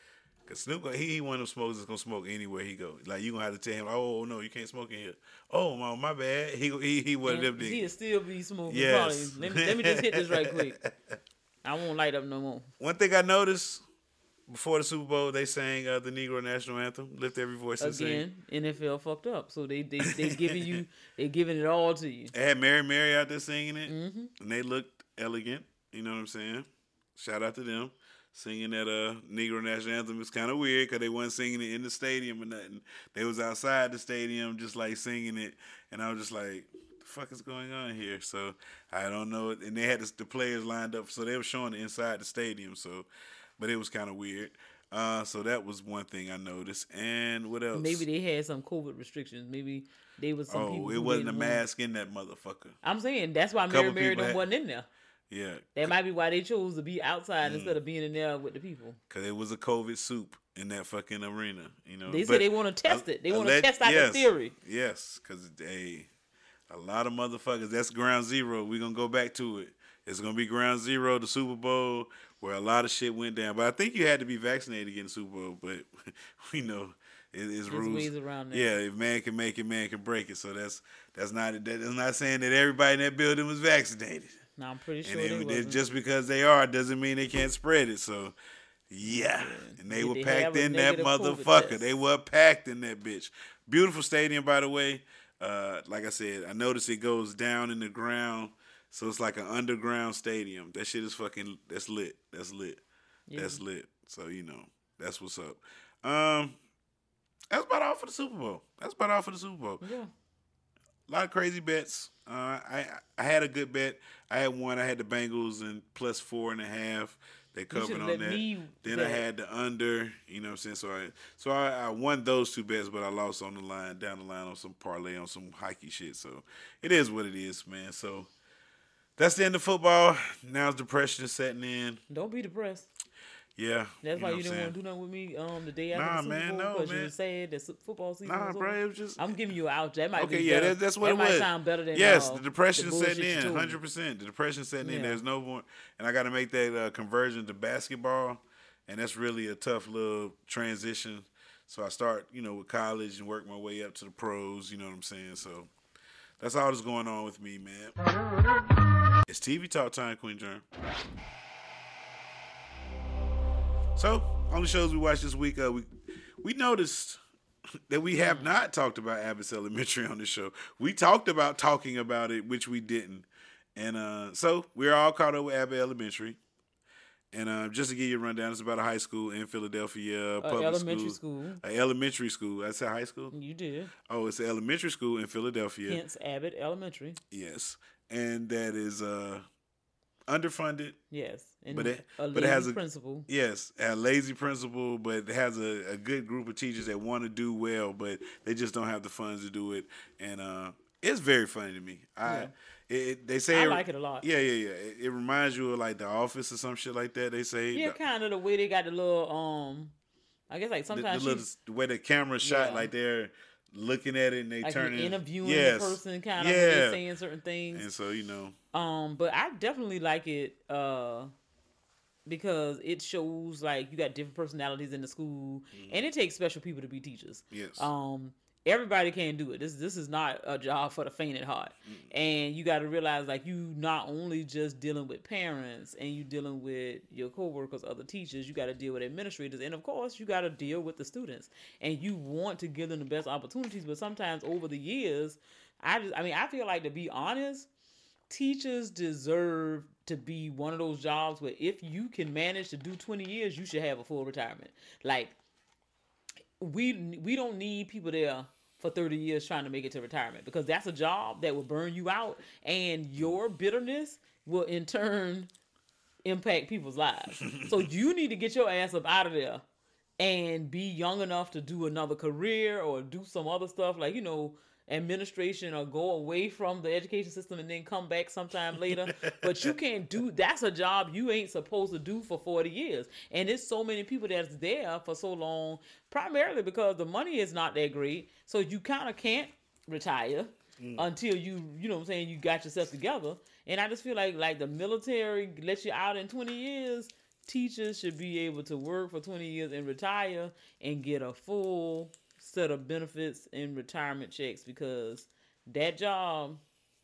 Cause Snoop, he, he one of them smokers that's gonna smoke anywhere he go. Like you gonna have to tell him, oh no, you can't smoke in here. Oh my, my bad. He he he one of them niggas. He'll still be smoking. Yes. Probably. Let me let me just hit this right quick. I won't light up no more. One thing I noticed before the Super Bowl, they sang uh, the Negro National Anthem. Lift every voice and sing. Again, N F L fucked up, so they they they giving you they giving it all to you. They had Mary Mary out there singing it, mm-hmm. and they looked elegant. You know what I'm saying? Shout out to them. Singing that uh, Negro National Anthem is kind of weird because they wasn't singing it in the stadium or nothing. They was outside the stadium just like singing it, and I was just like, the fuck is going on here? So I don't know. And they had the, the players lined up, so they were showing it inside the stadium. So, but it was kind of weird. Uh, so that was one thing I noticed. And what else? Maybe they had some COVID restrictions. Maybe they was some oh, people. it wasn't a mask in that motherfucker. I'm saying that's why Mary Mary had, wasn't in there. Yeah. That might be why they chose to be outside mm. instead of being in there with the people. Because it was a COVID soup in that fucking arena. You know, they said they want to test it. They want to test out yes, the theory. Yes, because hey, a lot of motherfuckers. That's ground zero. We're gonna go back to it. It's gonna be ground zero, the Super Bowl, where a lot of shit went down. But I think you had to be vaccinated to get in the Super Bowl. But we know it, it's There's rules. ways around that. Yeah, if man can make it, man can break it. So that's that's not that's not saying that everybody in that building was vaccinated. No, I'm pretty sure and they it, wasn't. Just because they are doesn't mean they can't spread it. So, yeah. yeah. And they Did were they packed in that motherfucker. They were packed in that bitch. Beautiful stadium, by the way. Uh, like I said, I noticed it goes down in the ground. So it's like an underground stadium. That shit is fucking, that's lit. That's lit. Yeah. That's lit. So, you know, that's what's up. Um, That's about all for the Super Bowl. That's about all for the Super Bowl. Yeah. A lot of crazy bets. Uh, I I had a good bet. I had one. I had the Bengals and plus four and a half. They covered on that. Then bet. I had the under. You know what I'm saying? So I so I, I won those two bets, but I lost on the line, down the line on some parlay, on some hockey shit. So it is what it is, man. So that's the end of football. Now depression is setting in. Don't be depressed. Yeah. That's you why you didn't want to do nothing with me um, the day after nah, the Super man, Bowl. No, Because man. you were sad that football season nah, was bro, over. it was just... I'm giving you an out. That might okay, be yeah, better. that, that's what that it might was. sound better than Yes, uh, the depression the setting in, one one hundred hundred percent. The depression setting yeah. in. There's no more... And I got to make that uh, conversion to basketball, and that's really a tough little transition. So I start, you know, with college and work my way up to the pros, you know what I'm saying? So that's all that's going on with me, man. It's T V Talk time, Queen Germ. So, on the shows we watched this week, uh, we we noticed that we have not talked about Abbott's Elementary on the show. We talked about talking about it, which we didn't. And uh, so, we're all caught up with Abbott Elementary. And uh, just to give you a rundown, it's about a high school in Philadelphia, uh, public elementary school. school. An elementary school. I said high school? You did. Oh, it's an elementary school in Philadelphia. Hence Abbott Elementary. Yes. And that is uh, underfunded. Yes. And but it, a lazy but it has a principal. Yes, a lazy principal, but it has a, a good group of teachers that want to do well, but they just don't have the funds to do it. And uh, it's very funny to me. I Yeah. it, they say I it, like it a lot. Yeah, yeah, yeah. It, it reminds you of like The Office or some shit like that. They say Yeah, kind of the way they got the little um, I guess like sometimes the, the, little, the way the camera shot, Yeah. like they're looking at it and they like turn it interviewing yes. the person, kind of yeah. when they saying certain things. And so you know, Um, but I definitely like it uh, because it shows like you got different personalities in the school, mm. and it takes special people to be teachers. Yes. Um, everybody can't do it. This this is not a job for the faint at heart, mm. and you got to realize like you not only just dealing with parents and you dealing with your coworkers, other teachers. You got to deal with administrators, and of course you got to deal with the students. And you want to give them the best opportunities, but sometimes over the years, I just I mean I feel like, to be honest, teachers deserve to be one of those jobs where if you can manage to do twenty years, you should have a full retirement. Like, we we don't need people there for thirty years trying to make it to retirement, because that's a job that will burn you out, and your bitterness will in turn impact people's lives. So you need to get your ass up out of there and be young enough to do another career or do some other stuff, like, you know, administration, or go away from the education system and then come back sometime later. But you can't do, that's a job you ain't supposed to do for forty years. And there's so many people that's there for so long, primarily because the money is not that great. So you kind of can't retire mm. until you, you know what I'm saying, you got yourself together. And I just feel like, like the military lets you out in twenty years. teachers should be able to work for twenty years and retire and get a full set of benefits and retirement checks because that job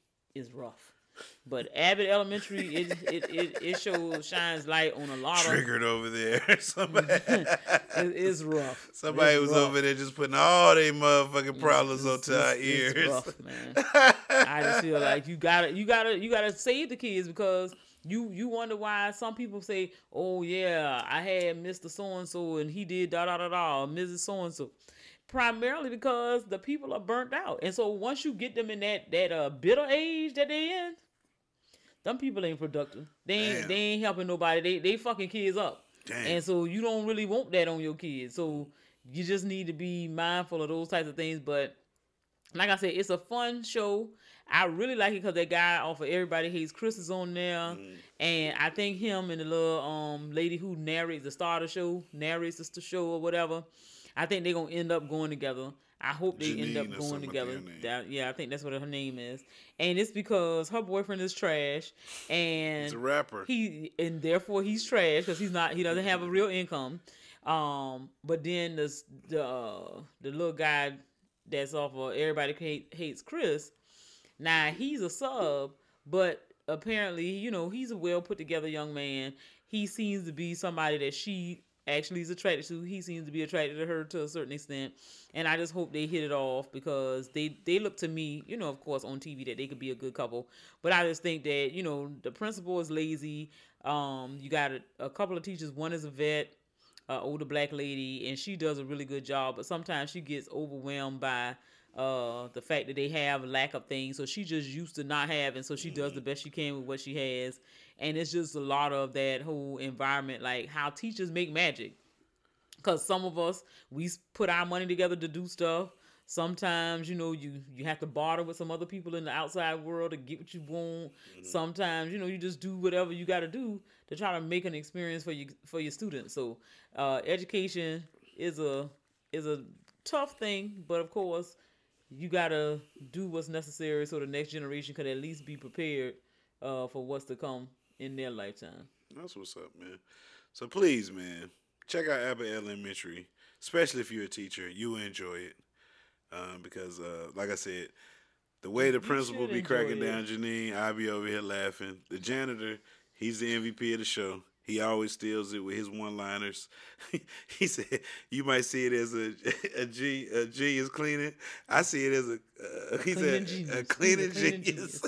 is rough. But Abbott Elementary, it it it, it shows shines light on a lot Triggered of over there. Somebody, it, it's rough. somebody It's was rough. over there just putting all their motherfucking problems It's- onto our it's- ears. it's rough, man. I just feel like you gotta, you gotta, you gotta save the kids because you you wonder why some people say, "Oh yeah, I had Mister So and So and he did da da da da," or Missus So and So. Primarily because the people are burnt out, and so once you get them in that that uh, bitter age that they in, them people ain't productive. They ain't Damn. they ain't helping nobody. They they fucking kids up, Damn. and so you don't really want that on your kids. So you just need to be mindful of those types of things. But like I said, it's a fun show. I really like it because that guy off of Everybody Hates Chris is on there, Mm. and I think him and the little um lady who narrates the star of the show, narrates the show or whatever. I think they're gonna end up going together. I hope they end Janine up or going something, I together. think her name. That- yeah, I think that's what her name is, and it's because her boyfriend is trash, and He's a rapper. he and therefore he's trash because he's not. He doesn't have a real income. Um, but then the the uh, the little guy that's off of Everybody Hate, Hates Chris. Now he's a sub, but apparently, you know, he's a well put together young man. He seems to be somebody that she actually is attracted to. He seems to be attracted to her to a certain extent. And I just hope they hit it off because they, they look to me, you know, of course, on T V that they could be a good couple. But I just think that, you know, the principal is lazy. Um, you got a, a couple of teachers. One is a vet, uh, older black lady, and she does a really good job. But sometimes she gets overwhelmed by uh the fact that they have a lack of things, so she just used to not having, so she does the best she can with what she has. And it's just a lot of that whole environment, like how teachers make magic, because some of us, we put our money together to do stuff. Sometimes, you know, you you have to barter with some other people in the outside world to get what you want. Mm-hmm. Sometimes, you know, you just do whatever you got to do to try to make an experience for you for your students. So uh education is a is a tough thing, but of course you gotta do what's necessary so the next generation could at least be prepared uh, for what's to come in their lifetime. That's what's up, man. So please, man, check out Abbott Elementary, especially if you're a teacher. You will enjoy it um, because, uh, like I said, the way the You principal should be cracking enjoy it. down Janine, I'll be over here laughing. The janitor, he's the M V P of the show. He always steals it with his one-liners. He said, "You might see it as a a G a G is cleaning. I see it as a uh, he Cleaning said genius. a cleaning He's a cleaning genius."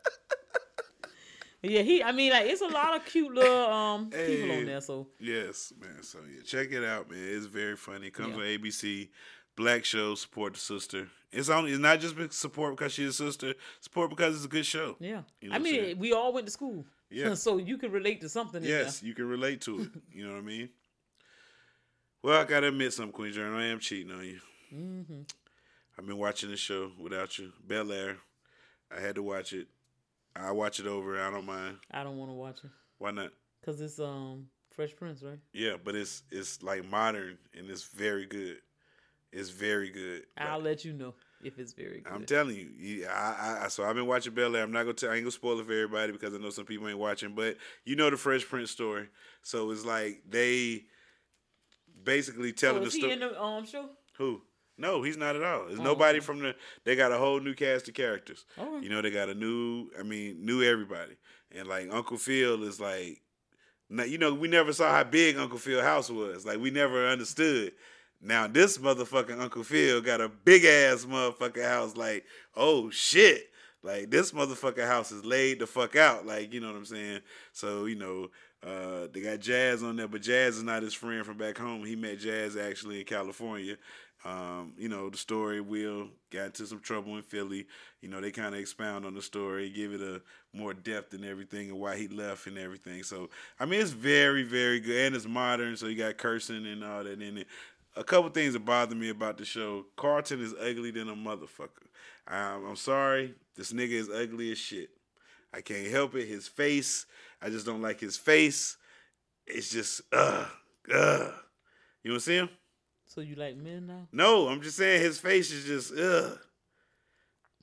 Yeah, he. I mean, like it's a lot of cute little um people Hey. on there. So Yes, man. So yeah, check it out, man. It's very funny. It comes Yeah. on A B C. Black show. Support the sister. It's only. It's not just be- support because she's a sister. Support because it's a good show. yeah, You know I what I'm mean, saying? we all went to school. Yeah. So you can relate to something. in Yes, there. you can relate to it. You know what I mean? Well, I gotta admit something, Queen Journal. I am cheating on you. Mm-hmm. I've been watching the show without you. Bel Air. I had to watch it. I watch it over. I don't mind. I don't want to watch it Why not? because it's um Fresh Prince, right? Yeah, but it's it's like modern and it's very good. It's very good. I'll Like, let you know if it's very good. I'm telling you, you I, I, so I've been watching Bel Air. I'm not gonna tell, I ain't gonna spoil it for everybody because I know some people ain't watching, but you know the Fresh Prince story. So it's like they basically telling oh, the is he story. in the um show? Who? No, he's not at all. There's Oh, nobody okay. from the. They got a whole new cast of characters. Okay. You know, they got a new. I mean, new everybody, and like Uncle Phil is like, not, you know, we never saw how big Uncle Phil house was. Like we never understood. Now this motherfucking Uncle Phil got a big ass motherfucking house. Like, oh shit. Like this motherfucking house is laid the fuck out. Like, you know what I'm saying? So, you know, uh, they got Jazz on there, but Jazz is not his friend from back home. He met Jazz actually in California. Um, you know, the story, Will got into some trouble in Philly. You know, they kind of expound on the story, give it a more depth and everything and why he left and everything. So, I mean, it's very, very good. And it's modern, so you got cursing and all that in it. A couple things that bother me about the show. Carlton is ugly than a motherfucker. I'm, I'm sorry. This nigga is ugly as shit. I can't help it. His face, I just don't like his face. It's just, ugh, ugh. You want to see him? So you like men now? No, I'm just saying his face is just, ugh.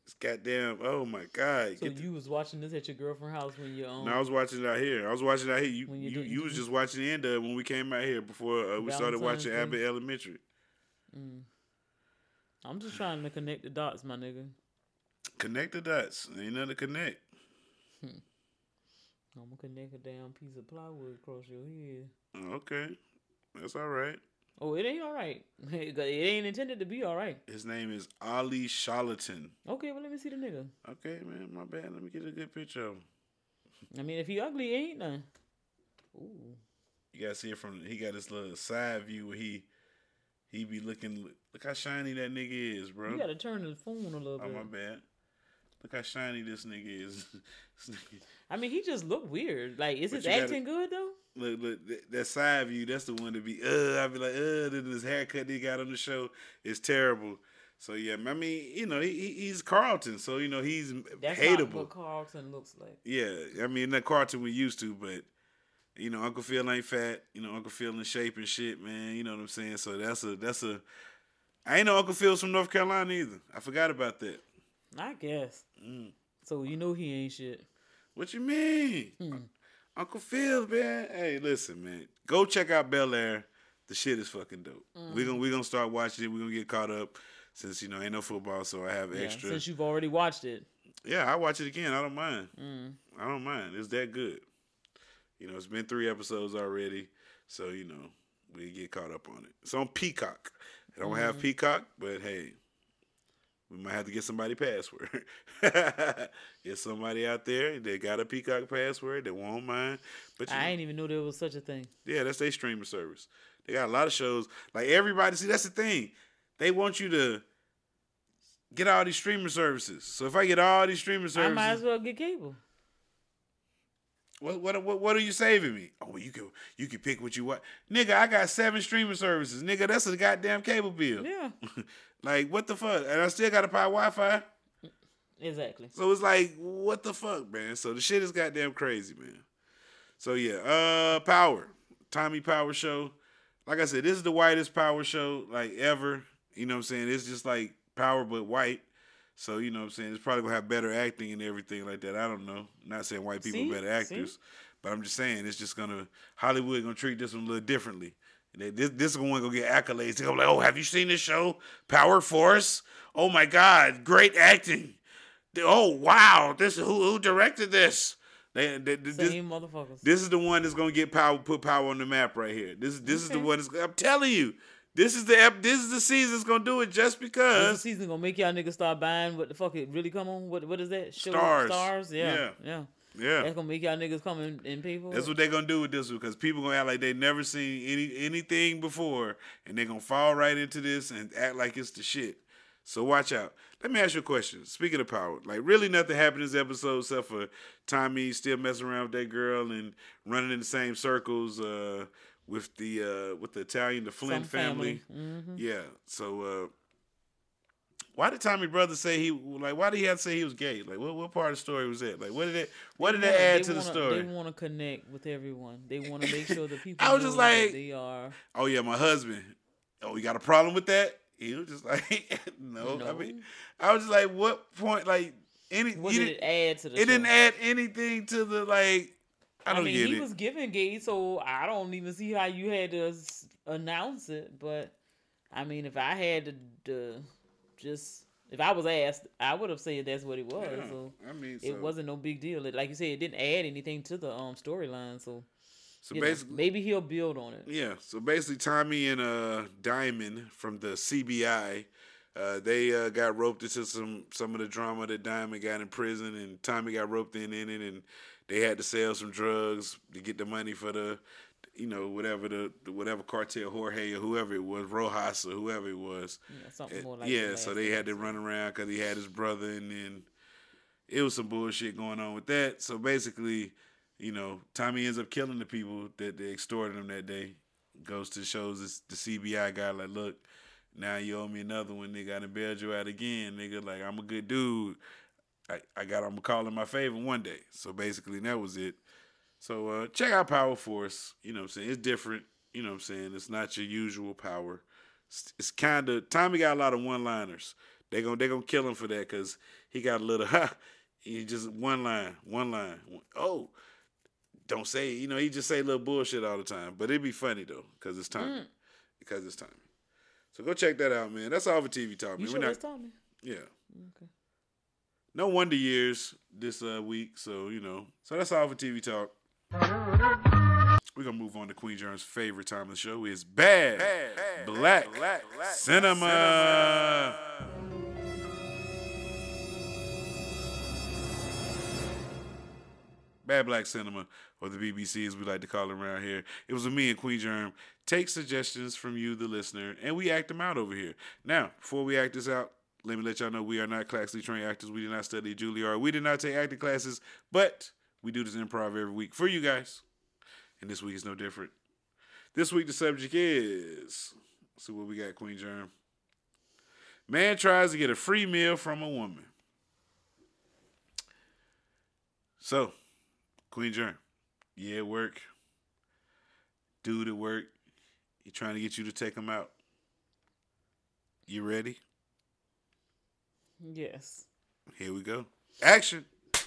It's goddamn. Oh my god. So Get you the, was watching this at your girlfriend's house when you um. No, I was watching it out here. I was watching it out here. You When you, you you, didn't- was just watching the end of it when we came out here before uh, we started Valentine's watching Day. Abbott Elementary. Mm. I'm just trying to connect the dots, my nigga. Connect the dots. Ain't nothing to connect. Hmm. I'm gonna connect a damn piece of plywood across your head. Okay, that's all right. Oh, it ain't all right. It ain't intended to be all right. His name is Ali Charlatan. Okay, well let me see the nigga. Okay, man, my bad. Let me get a good picture of him. I mean, if he ugly, he ain't none. Ooh. You gotta see it from. He got this little side view where he he be looking. Look how shiny that nigga is, bro. You gotta turn the phone a little Oh bit. my bad. Look how shiny this nigga is. This nigga- I mean, he just look weird. Like, is But his you gotta- acting good though? Look, look, that, that side view, that's the one to be, uh, I'd be like, uh, then his haircut he got on the show is terrible. So, yeah, I mean, you know, he, he he's Carlton, so, you know, he's That's hateable. not what Carlton looks like. Yeah, I mean, that Carlton we used to, but, you know, Uncle Phil ain't fat. You know, Uncle Phil in shape and shit, man. You know what I'm saying? So, that's a, that's a, I ain't know Uncle Phil's from North Carolina either. I forgot about that. I guess. Mm. So, you know he ain't shit. What you mean? Hmm. Uncle Phil, man. Hey, listen, man. Go check out Bel Air. The shit is fucking dope. Mm. We're gonna we gonna start watching it. We're gonna get caught up since, you know, ain't no football, so I have Yeah, extra. since you've already watched it. Yeah, I watch it again. I don't mind. Mm. I don't mind. It's that good. You know, it's been three episodes already, so, you know, we get caught up on it. It's on Peacock. I don't have Mhm. Peacock, but hey, we might have to get somebody password. Get somebody out there that got a Peacock password that won't mind. But you I know, ain't even know there was such a thing. yeah, that's their streaming service. They got a lot of shows. Like everybody, see, that's the thing. They want you to get all these streaming services. So if I get all these streaming I services, might as well get cable. what what what what are you saving me? Oh, you can you can pick what you want, nigga. I got seven streaming services, nigga. That's a goddamn cable bill. Yeah, Like what the fuck? And I still got to buy Wi-Fi. exactly. So it's like, what the fuck, man? So the shit is goddamn crazy, man. So yeah, uh, Power, Tommy Power show. Like I said, this is the whitest Power show like ever. You know what I'm saying? It's just like Power but white. So you know what I'm saying? It's probably gonna have better acting and everything like that. I don't know. I'm not saying white people See? are better actors, See? but I'm just saying it's just gonna Hollywood gonna treat this one a little differently. They, this this one gonna get accolades. They're gonna be like, oh, have you seen this show, Power Force? Oh my God, great acting. Oh wow, this who who directed this? They, they, this, Same motherfuckers. this is the one that's gonna get power, put power on the map right here. This this is the Okay. one. That's, I'm telling you, this is the ep- this is the season that's gonna do it just This because. season gonna make y'all niggas start buying what the fuck it really come on? What what is that? Show? Stars. Stars? Yeah. Yeah. Yeah. Yeah, That's gonna make y'all niggas come in and pay for that's it. what they're gonna do with this one because people gonna act like they never seen any anything before, and they're gonna fall right into this and act like it's the shit. So watch out. Let me ask you a question. Speaking of power, like really nothing happened in this episode except for Tommy still messing around with that girl and running in the same circles uh, with the uh, with the Italian, the Flynn Some family. Mhm. Yeah. So uh, why did Tommy brother say he like? Why did he have to say he was gay? Like what? What part of the story was that? Like what did it? What did They that wanna- add they to the wanna- story? They want to connect with everyone. They want to make sure the people. I was just know that like- they are. Oh yeah, my husband. Oh, you got a problem with that? He was just like, no. I No. mean, I was just like, what point? Like any? What you did didn't- it add to the? It didn't show? add anything to the like. I don't mean, get he it. was giving gay, so I don't even see how you had to s- announce it. But I mean, if I had to, to just if I was asked, I would have said that's what it was. Yeah, So I mean, it so- wasn't no big deal. It, like you said, it didn't add anything to the um storyline. So, So you know, basically, maybe he'll build on it. yeah. So basically, Tommy and uh Diamond from the C B I, uh, they uh, got roped into some some of the drama that Diamond got in prison, and Tommy got roped in in it, and they had to sell some drugs to get the money for the, you know, whatever the, the whatever cartel, Jorge or whoever it was, Rojas or whoever it was. Yeah, something Uh, more like yeah, the so last they had to episode. run around because he had his brother, and then it was some bullshit going on with that. So basically, you know, Tommy ends up killing the people that they extorted him that day. Goes to shows this, the C B I guy like, look, now you owe me another one, nigga. I done bailed you out again, nigga. Like, I'm a good dude. I, I got I'm gonna call in my favor one day. So basically that was it. So uh, check out Power Force. You know what I'm saying? It's different. You know what I'm saying? It's not your usual power. It's, it's kind of Tommy got a lot of one-liners. They gonna they gonna kill him for that because he got a little ha. He just one line, one line. Oh, don't say. You know, he just say little bullshit all the time. But it'd be funny though because it's timing. Mm. Because it's timing. So go check that out, man. That's all for T V talk. You man. sure We're that's timing? Yeah. Okay. No Wonder Years this uh, week, so you know. So that's all for T V talk. We're gonna move on to Queen Germ's favorite time of the show is Bad, Bad, Bad Black, Black, Black Cinema. Cinema. Bad Black Cinema, or the B B C as we like to call it around here. It was with me and Queen Germ. Take suggestions from you, the listener, and we act them out over here. Now, before we act this out, let me let y'all know we are not classically trained actors. We did not study Juilliard. We did not take acting classes, but we do this improv every week for you guys. And this week is no different. This week the subject is, let's see what we got, Queen Germ. Man tries to get a free meal from a woman. So, Queen Germ, you at work, dude at work, he trying to get you to take him out. You ready? Yes. Here we go. Action.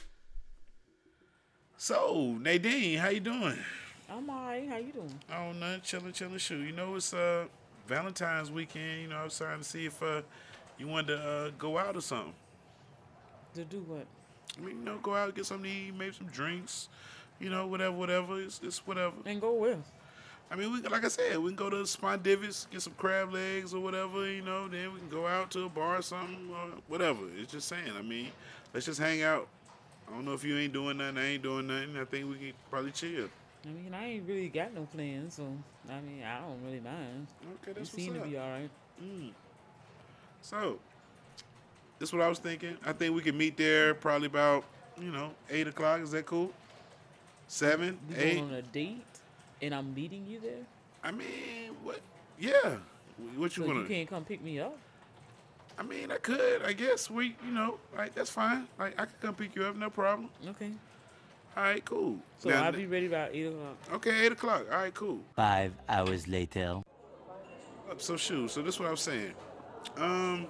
So, Nadine, how you doing? I'm all right. How you doing? Oh, nothing. Chilling, chilling, shoot. You know, it's uh Valentine's weekend. You know, I was trying to see if uh you wanted to uh, go out or something. To do what? I mean, you know, go out, get something to eat, maybe some drinks. You know, whatever, whatever. It's, it's whatever. And go where? I mean, we like I said, we can go to Spondivis, get some crab legs or whatever, you know. Then we can go out to a bar or something or whatever. It's just saying. I mean, let's just hang out. I don't know if you ain't doing nothing, I ain't doing nothing. I think we can probably chill. I mean, I ain't really got no plans, so, I mean, I don't really mind. Okay, that's you seem what's to up. be all right. Mm. So, this is what I was thinking. I think we could meet there probably about, you know, eight o'clock. Is that cool? Seven, we eight? going on a date, and I'm meeting you there? I mean, what? Yeah. What you so want you can't come pick me up? I mean, I could, I guess. We, you know, like, that's fine. Like, I could come pick you up, no problem. Okay. All right, cool. So now, I'll be ready about eight o'clock. Okay, eight o'clock. All right, cool. Five hours later. So, shoot. So, this is what I was saying. Um,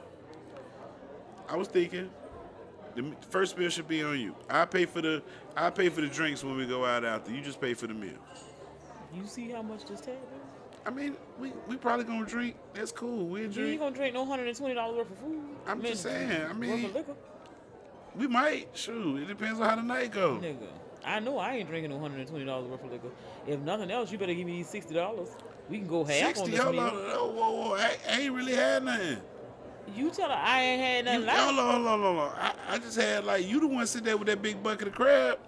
I was thinking the first meal should be on you. I pay for the I pay for the drinks when we go out after. You just pay for the meal. You see how much this tab is? I mean, we we probably gonna drink. That's cool. We You drink. ain't gonna drink no hundred and twenty dollars worth of food. I'm I mean, just saying. I worth mean, of liquor. we might. Shoot, it depends on how the night go. Nigga, I know I ain't drinking no hundred and twenty dollars worth of liquor. If nothing else, you better give me these sixty dollars. We can go half Sixty. on this Hold meal. on. Oh, whoa, whoa. I, I ain't really had nothing. You tell her I ain't had nothing You, left. hold on, hold on, hold on. I, I just had like you the one sit there with that big bucket of crab.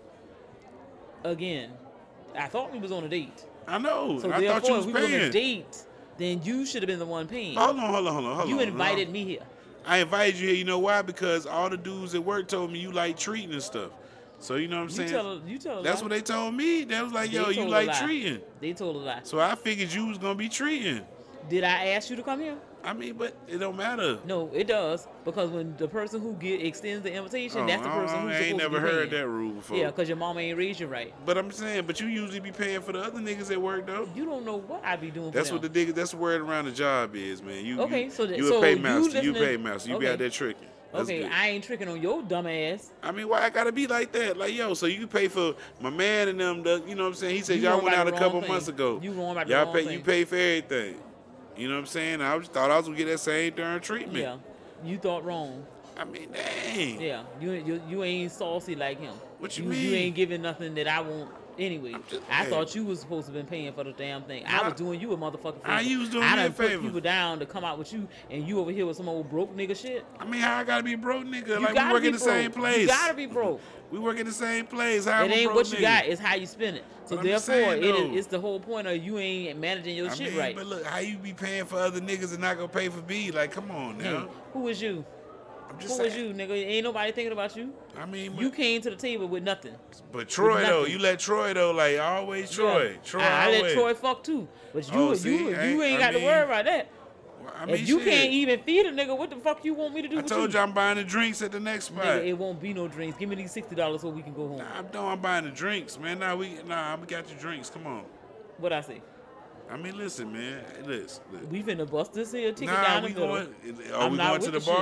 Again, I thought we was on a date. I know. So I therefore, thought you if was we was on a paying. date, then you should have been the one paying. Hold on, hold on, hold on, hold you on. You invited hold on. me here. I invited you here. You know why? Because all the dudes at work told me you like treating and stuff. So you know what I'm You saying? tell her, you tell her That's lie. what they told me. They was like, They yo, you told a like lie. treating. They told a lie. So I figured you was gonna be treating. Did I ask you to come here? I mean, but it don't matter. No, it does, because when the person who get extends the invitation, Oh, that's the I person don't- who's I ain't supposed never to be heard paying. that rule before. Yeah, because your mama ain't raised you right. But I'm saying, but you usually be paying for the other niggas at work though. You don't know what I be doing. That's for what them. the niggas. That's the word around the job is, man. You Okay, you, so that- you so a pay you master. You listening- pay master. You be okay. out there tricking. That's Okay, good. I ain't tricking on your dumb ass. I mean, why I gotta be like that? Like, yo, so you pay for my man and them, the, you know what I'm saying? He said You y'all wrong went about out a the couple wrong thing. months ago. You wrong about the y'all wrong pay, thing. You pay for everything. You know what I'm saying? I was, thought I was gonna get that same darn treatment. Yeah, you thought wrong. I mean, dang. Yeah, you you you ain't saucy like him. What you You mean? ain't giving nothing that I want anyway. just- I hey. thought you was supposed to been paying for the damn thing. I Nah. was doing you a motherfucking favor. How you was doing I me a done put favor? people down to come out with you, and you over here with some old broke nigga shit. I mean, how I gotta be broke, nigga? You Like, we gotta work be in the broke. same place. You gotta be broke. We work in the same place. How I'm It a ain't broke what you nigga? got, it's how you spend it. So But I'm just therefore, saying, it though. is, it's the whole point of you ain't managing your I shit mean, right. but look, how you be paying for other niggas and not gonna pay for me? Like, come on Hey, now. who is you? I'm just Who is saying. you, nigga? Ain't nobody thinking about you. I mean, You but, came to the table with nothing. but Troy though, nothing. you let Troy though, like always Troy. Yeah. Troy I, I always. let Troy fuck too. But you, Oh, you, see, you I ain't, ain't- got I to mean- worry about that. Well, I mean, If you shit. can't even feed a nigga, what the fuck you want me to do I with told you? you I'm buying the drinks at the next spot. Nigga, it won't be no drinks. Give me these sixty dollars so we can go home. Nah, I'm no, I'm buying the drinks, man. Nah, we nah, we got your drinks. Come on. What I say? I mean, listen, man. Listen. listen. We finna bust this here ticket Nah, down we the middle. going. Are I'm we not going to with the the bar? shit.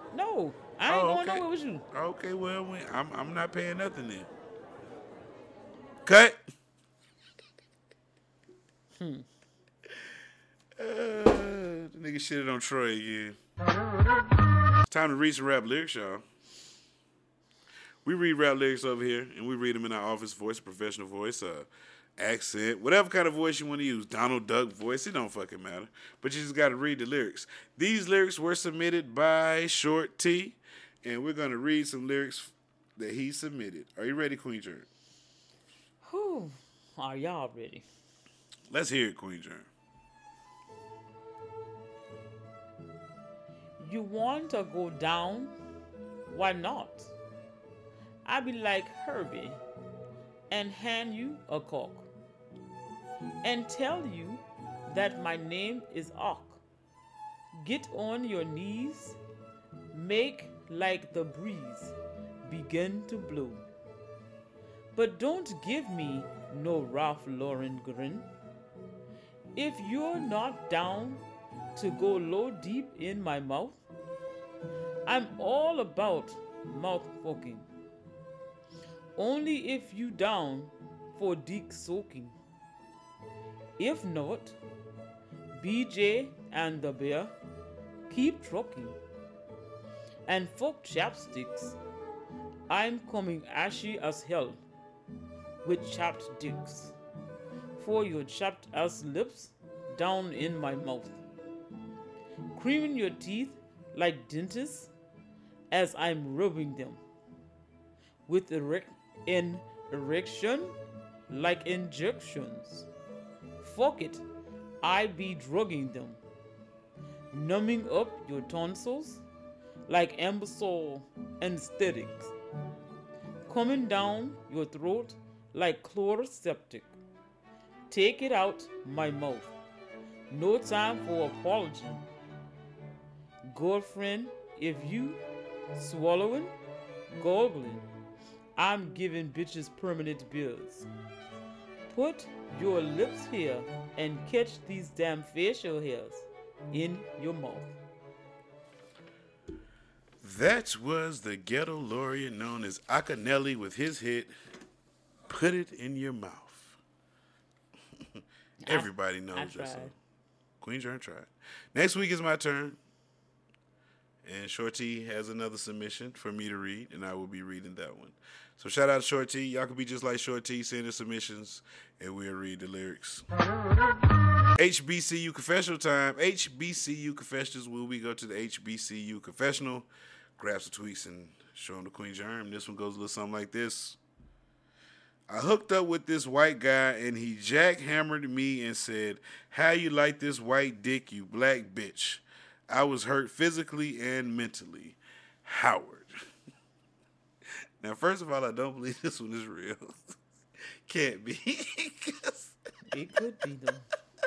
No, I ain't Oh, going okay. nowhere with you. Okay, well, we, I'm I'm not paying nothing then. Cut. Hmm. Uh, the nigga shitted on Troy again. It's time to read some rap lyrics, y'all. We read rap lyrics over here, and we read them in our office voice, professional voice, uh, accent, whatever kind of voice you want to use. Donald Duck voice, it don't fucking matter. But you just got to read the lyrics. These lyrics were submitted by Short T, and we're going to read some lyrics that he submitted. Are you ready, Queen Germ? Whew. Are y'all ready? Let's hear it, Queen Germ. You want to go down? Why not? I be like Herbie and hand you a cock and tell you that my name is Ock. Get on your knees, make like the breeze begin to blow. But don't give me no Ralph Lauren grin. If you're not down to go low deep in my mouth, I'm all about mouth fucking. Only if you down for dick soaking. If not, B J and the bear keep trucking. And fuck chapsticks, I'm coming ashy as hell with chapped dicks for your chapped ass lips down in my mouth. Creaming your teeth like dentists as I'm rubbing them with erect in erection like injections. Fuck it, I be drugging them, numbing up your tonsils like Ambisol anesthetics, coming down your throat like chloroseptic. Take it out my mouth. No time for apology. Girlfriend, if you swallowing, goggling, I'm giving bitches permanent bills. Put your lips here and catch these damn facial hairs in your mouth. That was the ghetto laureate known as Acanelli with his hit, Put It in Your Mouth. Everybody knows I that tried. song. Queen Germ tried. Next week is my turn. And Shorty has another submission for me to read, and I will be reading that one. So shout out to Shorty. Y'all can be just like Shorty, send in submissions, and we'll read the lyrics. H B C U confessional time. H B C U confessionals. Will we go to the H B C U confessional, grab some tweets, and show them to Queen Germ. This one goes a little something like this. I hooked up with this white guy, and he jackhammered me and said, "How you like this white dick, you black bitch?" I was hurt physically and mentally. Howard. Now, first of all, I don't believe this one is real. Can't be. It could be, though.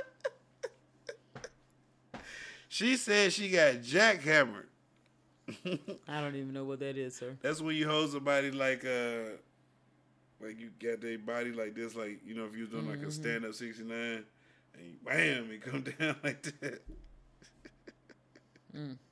She said she got jackhammered. I don't even know what that is, sir. That's when you hold somebody like, uh, like you got their body like this, like, you know, if you was doing like a stand-up sixty-nine, and you, bam, it come down like that. Mm.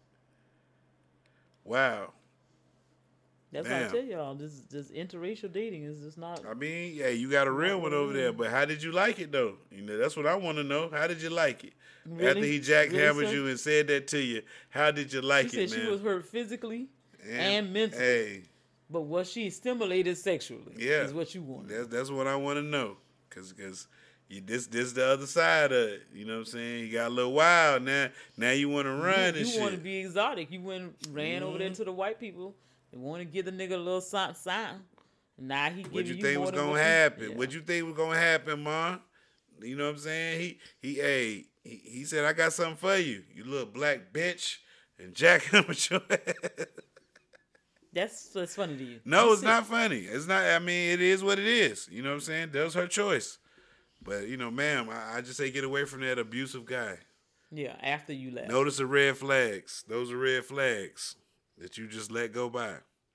Wow. That's Damn. what I tell y'all. This this interracial dating is just not. I mean, yeah, you got a real one over there, but how did you like it though? You know, that's what I want to know. How did you like it? Really? After he jackhammered Really, sir? you and said that to you, how did you like She it, said man? she was hurt physically and, and mentally, Hey, but was she stimulated sexually? yeah, Is what you want. That's that's what I want to know, cause cause you this this the other side of it. You know what I'm saying? You got a little wild now. Now you want to run You, and you shit. want to be exotic. You went ran over there Mhm. to the white people. They want to give the nigga a little something, something. Now he What giving you you think more was than gonna what you- happen? Yeah. What you think was gonna happen, ma? You know what I'm saying? He he hey he, he said I got something for you, you little black bitch, and jack him with your ass. That's that's funny to you. No, You it's sick. not funny. It's not. I mean, it is what it is. You know what I'm saying? That was her choice. But you know, ma'am, I, I just say get away from that abusive guy. Yeah, after you left. Notice the red flags. Those are red flags that you just let go by.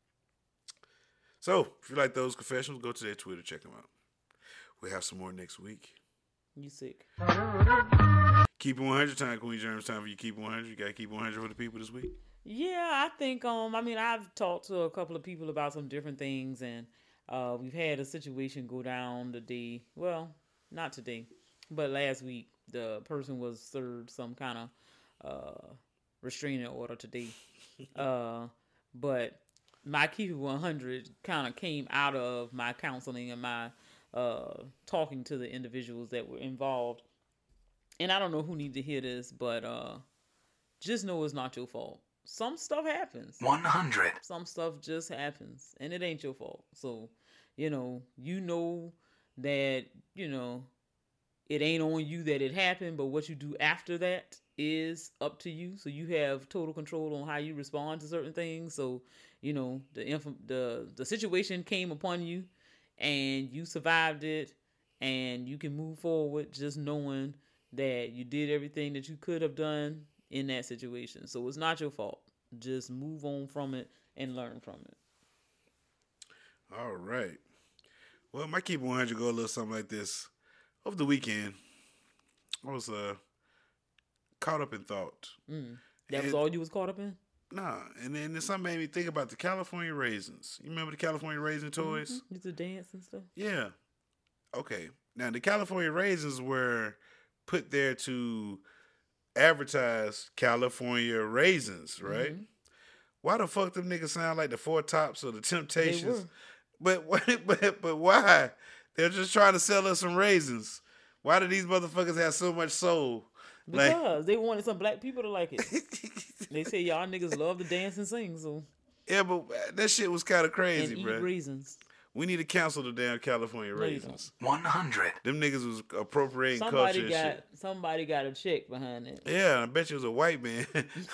So, if you like those confessionals, go to their Twitter, check them out. We'll have some more next week. You sick. Keep it one hundred time, Queen Germs. Time for you to keep it one hundred. You got to keep it one hundred for the people this week. Yeah, I think um I mean I've talked to a couple of people about some different things, and uh we've had a situation go down today. Well, not today, but last week the person was served some kind of uh restraining order today. uh but my keep it one hundred kind of came out of my counseling and my uh talking to the individuals that were involved. And I don't know who need to hear this, but uh just know it's not your fault. Some stuff happens. one hundred. Some stuff just happens, and it ain't your fault. So, you know, you know that, you know, it ain't on you that it happened, but what you do after that is up to you. So you have total control on how you respond to certain things. So, you know, the inf- the the situation came upon you, and you survived it, and you can move forward just knowing that you did everything that you could have done in that situation. So it's not your fault. Just move on from it and learn from it. All right. Well, my keep one hundred go a little something like this. Over the weekend, I was uh caught up in thought. Mm. That and, was all you was caught up in? Nah, and then something made me think about the California raisins. You remember the California raisin toys? Mm-hmm. Used to dance and stuff. Yeah. Okay. Now the California raisins were put there to advertise California raisins, right? Mm-hmm. Why the fuck them niggas sound like the Four Tops or the Temptations? But but but why? They're just trying to sell us some raisins. Why do these motherfuckers have so much soul? Because like, they wanted some black people to like it. They say y'all niggas love to dance and sing, so yeah, but that shit was kind of crazy, and bro. Eat raisins. We need to cancel the damn California raisins. one hundred. Them niggas was appropriating somebody culture got, and shit. Somebody got a check behind it. Yeah, I bet you it was a white man.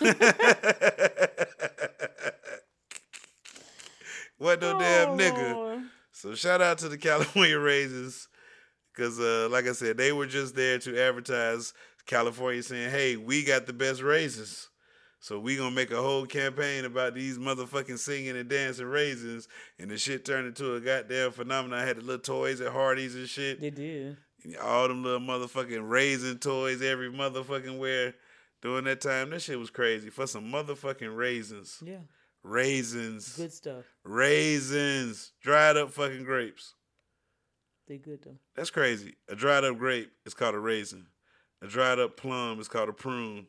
What no oh, damn nigga. Lord. So shout out to the California raisins. Because, uh, like I said, they were just there to advertise California saying, hey, we got the best raisins. So we gonna make a whole campaign about these motherfucking singing and dancing raisins, and the shit turned into a goddamn phenomenon. I had the little toys at Hardee's and shit. They did. All them little motherfucking raisin toys every motherfucking where during that time. That shit was crazy. For some motherfucking raisins. Yeah. Raisins. Good stuff. Raisins. Dried up fucking grapes. They good though. That's crazy. A dried up grape is called a raisin. A dried up plum is called a prune.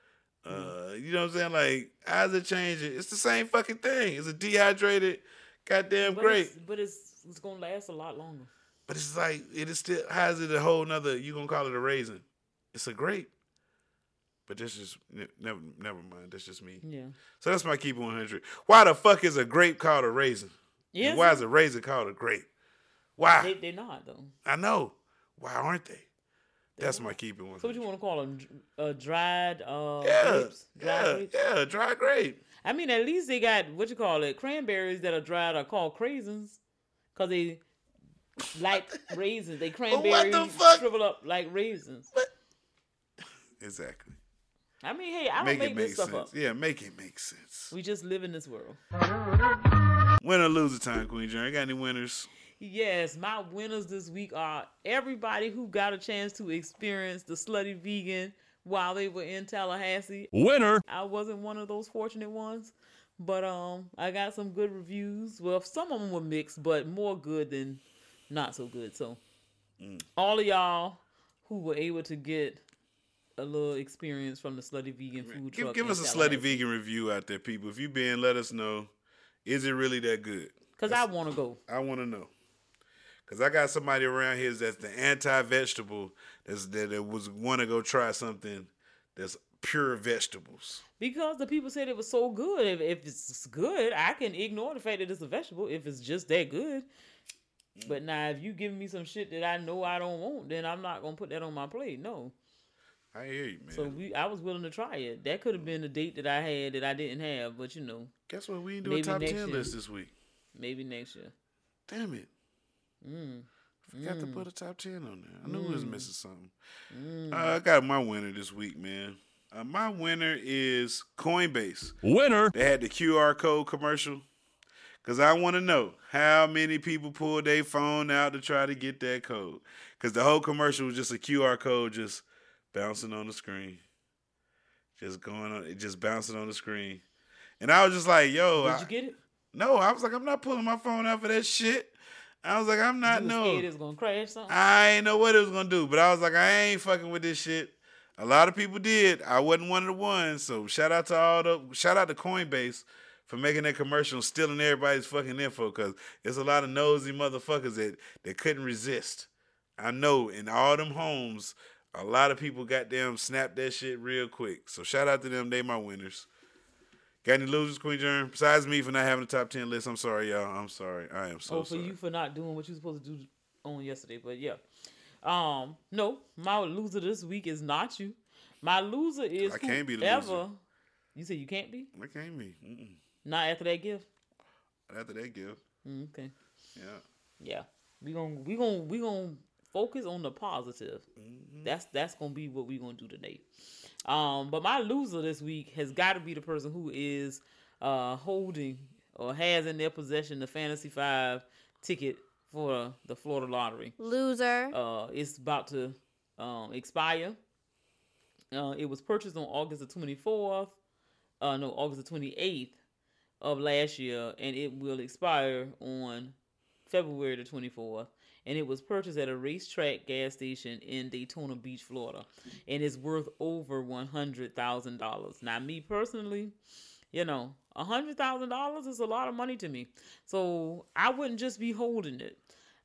Uh, you know what I'm saying? Like, how's it changing? It's the same fucking thing. It's a dehydrated goddamn but grape. It's, but it's it's gonna last a lot longer. But it's like it is still. How's it a whole nother? You gonna call it a raisin? It's a grape. But that's just never never mind. That's just me. Yeah. So that's my keep one hundred. Why the fuck is a grape called a raisin? Yeah. And why is a raisin called a grape? Why? They, they're not though. I know. Why aren't they? That's my keeping one. So what you want to call them? Uh, dried uh, yeah, grapes? Dried yeah, grapes? yeah, dry grape. I mean, at least they got, what you call it, cranberries that are dried are called craisins. Because they like raisins. They cranberries shrivel up like raisins. What? Exactly. I mean, hey, I don't make, make, it this make stuff sense. up. Yeah, make it make sense. We just live in this world. Winner loser time, Queen Journey. Got any winners? Yes, my winners this week are everybody who got a chance to experience the Slutty Vegan while they were in Tallahassee. Winner. I wasn't one of those fortunate ones, but um, I got some good reviews. Well, some of them were mixed, but more good than not so good. So, mm. all of y'all who were able to get a little experience from the Slutty Vegan food give, truck. Give us a Slutty Vegan review out there, people. If you've been, let us know. Is it really that good? Because I want to go. I want to know. Because I got somebody around here that's the anti-vegetable that's, that was want to go try something that's pure vegetables. Because the people said it was so good. If, if it's good, I can ignore the fact that it's a vegetable if it's just that good. Mm. But now, if you give me some shit that I know I don't want, then I'm not going to put that on my plate. No. I hear you, man. So we, I was willing to try it. That could have been a date that I had that I didn't have, but you know. Guess what? We didn't do a top ten year. list this week. Maybe next year. Damn it. Mm. Forgot mm. to put a top ten on there. I knew mm. we was missing something. Mm. Uh, I got my winner this week, man. Uh, my winner is Coinbase. Winner. They had the Q R code commercial. Because I want to know how many people pulled their phone out to try to get that code. Because the whole commercial was just a Q R code just bouncing on the screen. Just going on, just bouncing on the screen. And I was just like, yo. Did I, you get it? No, I was like, I'm not pulling my phone out for that shit. I was like, I'm not, you was no. scared it was going to crash something? I ain't know what it was going to do, but I was like, I ain't fucking with this shit. A lot of people did. I wasn't one of the ones. So shout out to all the, shout out to Coinbase for making that commercial, stealing everybody's fucking info, because there's a lot of nosy motherfuckers that, that couldn't resist. I know in all them homes, a lot of people goddamn snapped that shit real quick. So shout out to them. They my winners. Got any losers, Queen Germ? Besides me for not having a top ten list, I'm sorry, y'all. I'm sorry. I am so oh, for sorry. you for not doing what you were supposed to do on yesterday. But yeah. Um, no, my loser this week is not you. My loser is I can't be the whoever. loser. You said you can't be? I can't be. Mm-mm. Not after that gift? After that gift. Mm, okay. Yeah. Yeah. We gonna we gonna we gonna focus on the positive. Mm-hmm. That's that's gonna be what we gonna do today. Um, but my loser this week has got to be the person who is uh, holding or has in their possession the Fantasy Five ticket for the Florida Lottery. Loser. Uh, it's about to um, expire. Uh, it was purchased on August the twenty-fourth. Uh, no, August the twenty-eighth of last year, and it will expire on February the twenty-fourth. And it was purchased at a racetrack gas station in Daytona Beach, Florida. And it's worth over one hundred thousand dollars. Now, me personally, you know, one hundred thousand dollars is a lot of money to me. So I wouldn't just be holding it.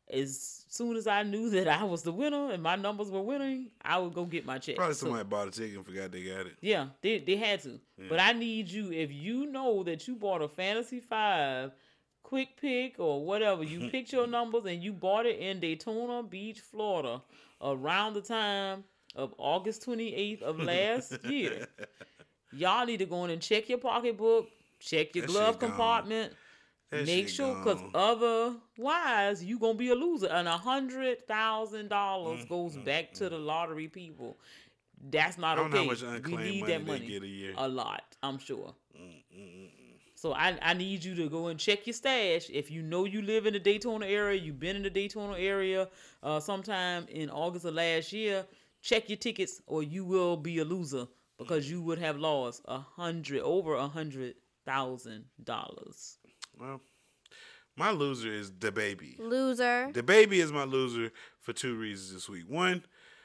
As soon as I knew that I was the winner and my numbers were winning, I would go get my check. Probably So, somebody bought a ticket and forgot they got it. yeah, they, they had to. Yeah. But I need you, if you know that you bought a Fantasy Five quick pick or whatever, you picked your numbers and you bought it in Daytona Beach, Florida around the time of August twenty-eighth of last year, y'all need to go in and check your pocketbook, check your That glove shit gone. compartment, That make shit sure, because gone. otherwise you going to be a loser. And one hundred thousand dollars Mm, goes mm, back to the lottery people. That's not I don't know okay. how much We unclaimed need money that they money. get a year. A lot, I'm sure. Mm, mm, mm, So I, I need you to go and check your stash. If you know you live in the Daytona area, you've been in the Daytona area uh, sometime in August of last year, check your tickets or you will be a loser because you would have lost a hundred over a hundred thousand dollars. Well, my loser is the baby. Loser. The baby is my loser for two reasons this week. One,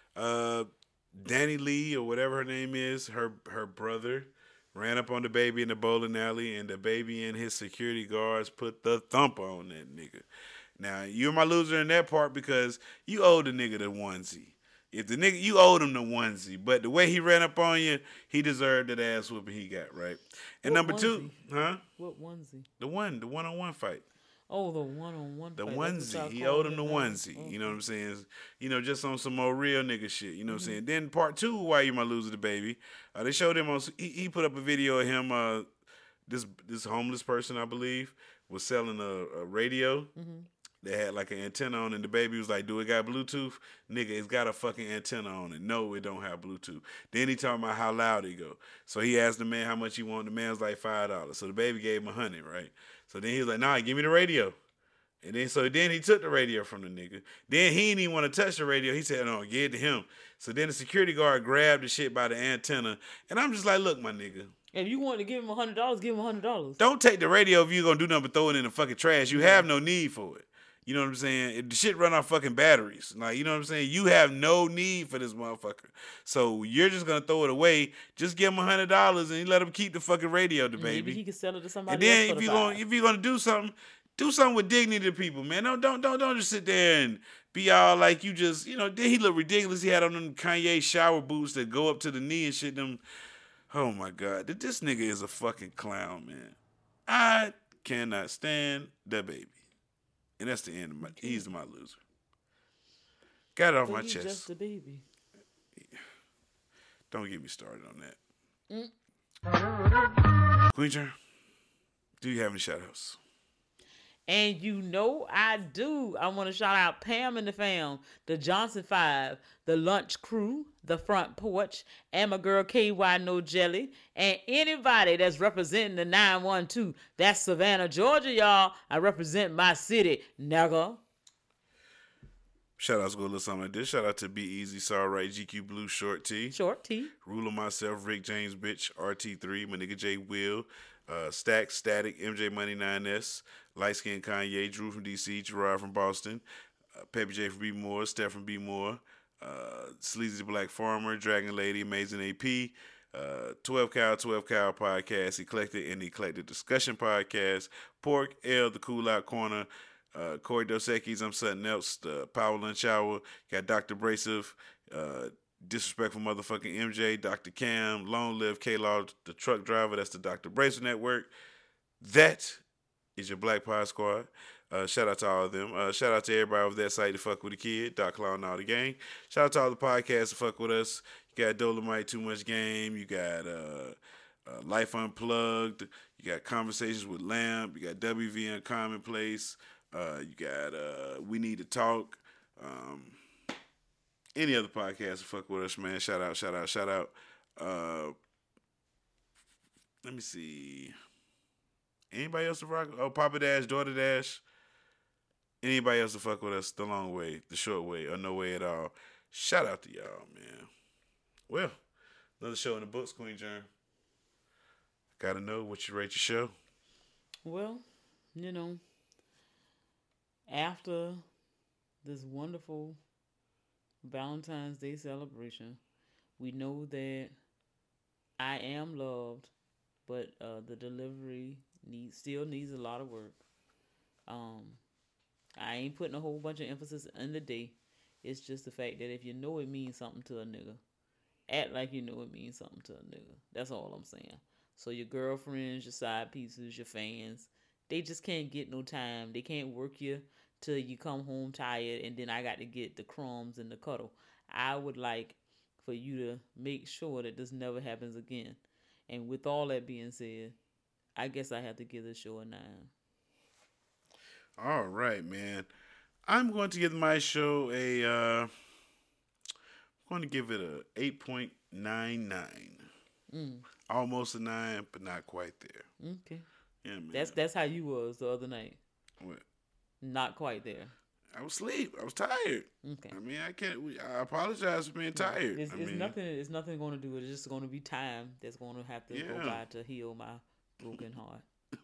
uh, Danny Lee or whatever her name is, her her brother ran up on the baby in the bowling alley, and the baby and his security guards put the thump on that nigga. Now, you're my loser in that part because you owe the nigga the onesie. If the nigga, you owed him the onesie, but the way he ran up on you, he deserved that ass whooping he got, right? And What number two, onesie? huh? What onesie? The one, the one-on-one fight. Oh, the one-on-one The fight. That's what y'all onesie. He call owed him it the now? onesie. Okay. You know what I'm saying? You know, just on some more real nigga shit. You know what Mm-hmm. I'm saying? Then part two, why you my loser the baby? Uh, they showed him on. He, he put up a video of him. Uh, this this homeless person, I believe, was selling a, a radio. Mm-hmm. They had like an antenna on, and the baby was like, "Do it got Bluetooth?" Nigga, it's got a fucking antenna on it. No, it don't have Bluetooth. Then he talking about how loud it go. So he asked the man how much he wanted. The man was like five dollars. So the baby gave him a hundred, right? So then he was like, "Nah, give me the radio." And then so then he took the radio from the nigga. Then he didn't even want to touch the radio. He said, "No, give it to him." So then the security guard grabbed the shit by the antenna, and I'm just like, "Look, my nigga, If you want to give him a hundred dollars, give him a hundred dollars. don't take the radio if you're gonna do nothing but throw it in the fucking trash. You have no need for it." You know what I'm saying? If the shit run off fucking batteries. Like, you know what I'm saying? You have no need for this motherfucker. So you're just going to throw it away. Just give him one hundred dollars and you let him keep the fucking radio, the baby. Maybe he could sell it to somebody And then else for if the you're five. going if you're going to do something, do something with dignity to people, man. Don't don't don't don't just sit there and be all like you just, you know, then he looked ridiculous. He had on them Kanye shower boots that go up to the knee and shit. Them, oh my God. This nigga is a fucking clown, man. I cannot stand the baby. And that's the end of my, he's my loser. Got it off But my he's chest. just a baby. Don't get me started on that. Mm. Queen Germ, do you have any shout outs? And you know I do. I want to shout out Pam and the fam, the Johnson Five, the Lunch Crew, the Front Porch, and my girl K Y No Jelly, and anybody that's representing the nine one two. That's Savannah, Georgia, y'all. I represent my city, nigga. Shout outs go a little something like this. Shout out to Be Easy, Sorry Right, G Q Blue, Short T. Short T. Ruler Myself, Rick James, Bitch, R T three, my nigga J Will, Uh, Stack, Static, M J Money nine S, Light Skin Kanye, Drew from D C, Gerard from Boston, uh, Peppy J from B Moore, Steph from B Moore, uh, Sleazy the Black Farmer, Dragon Lady, Amazing A P, uh, twelve Cow, twelve Cow Podcast, Eclectic and Eclectic Discussion Podcast, Pork, L, The Cool Out Corner, uh, Corey Dos Equis, I'm Something Else, the Power Lunch Hour, got Doctor Brasive, uh, Disrespectful Motherfucking M J, Doctor Cam, Long Live K-Law, the truck driver. That's the Doctor Brasive Network. That is your Black Pod Squad. Uh, shout out to all of them. Uh, shout out to everybody over that site to fuck with the kid, Doc Clown and all the gang. Shout out to all the podcasts to fuck with us. You got Dolomite, Too Much Game. You got uh, uh, Life Unplugged. You got Conversations with Lamp. You got W V N Commonplace. Uh, you got uh, We Need to Talk. Um... Any other podcast to fuck with us, man. Shout out, shout out, shout out. Uh, let me see. Anybody else to rock? Oh, Papa Dash, Daughter Dash. Anybody else to fuck with us the long way, the short way, or no way at all. Shout out to y'all, man. Well, another show in the books, Queen Germ. Gotta know what you rate your show. Well, you know, after this wonderful Valentine's Day celebration, we know that I am loved, but uh, the delivery needs still needs a lot of work. Um, I ain't putting a whole bunch of emphasis in the day. It's just the fact that if you know it means something to a nigga, act like you know it means something to a nigga. That's all I'm saying. So your girlfriends, your side pieces, your fans, they just can't get no time. They can't work you till you come home tired, and then I got to get the crumbs and the cuddle. I would like for you to make sure that this never happens again. And with all that being said, I guess I have to give this show a nine. All right, man. I'm going to give my show a, uh, I'm going to give it a eight point nine nine. Mm. Almost a nine, but not quite there. Okay. Yeah, man. That's, that's how you was the other night. What? Not quite there. I was asleep. I was tired. Okay. I mean, I can't. I apologize for being tired. It's, I it's mean, nothing. It's nothing going to do with it. It's just going to be time that's going to have to yeah. go by to heal my broken heart.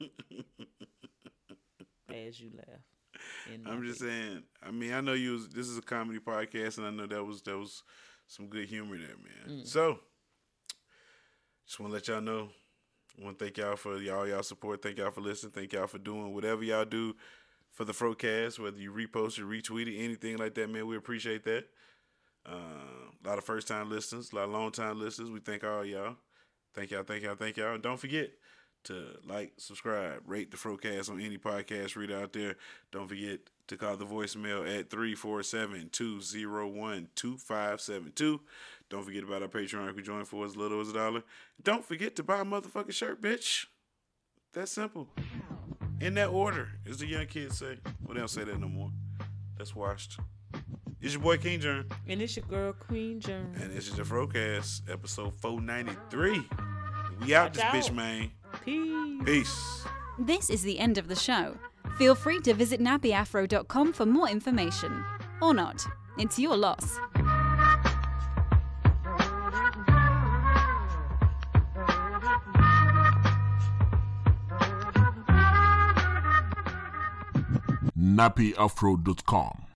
As you laugh. I'm just face. saying. I mean, I know you. Was, this is a comedy podcast, and I know that was that was some good humor there, man. Mm. So, just want to let y'all know. I want to thank y'all for y'all y'all support. Thank y'all for listening. Thank y'all for doing whatever y'all do for the Frocast, whether you repost or retweet it, anything like that, man. We appreciate that. Uh, a lot of first-time listeners, a lot of long-time listeners. We thank all y'all. Thank y'all, thank y'all, thank y'all. And don't forget to like, subscribe, rate the Frocast on any podcast reader out there. Don't forget to call the voicemail at three four seven, two zero one, two five seven two. Don't forget about our Patreon. You can join for as little as a dollar. Don't forget to buy a motherfucking shirt, bitch. That's simple. In that order, as the young kids say. Well, they don't say that no more. That's washed. It's your boy King Germ. And it's your girl Queen Germ. And this is the Frocast, episode four ninety-three. We out Watch this out. bitch, man. Peace. Peace. This is the end of the show. Feel free to visit nappy afro dot com for more information. Or not. It's your loss. nappy afro dot com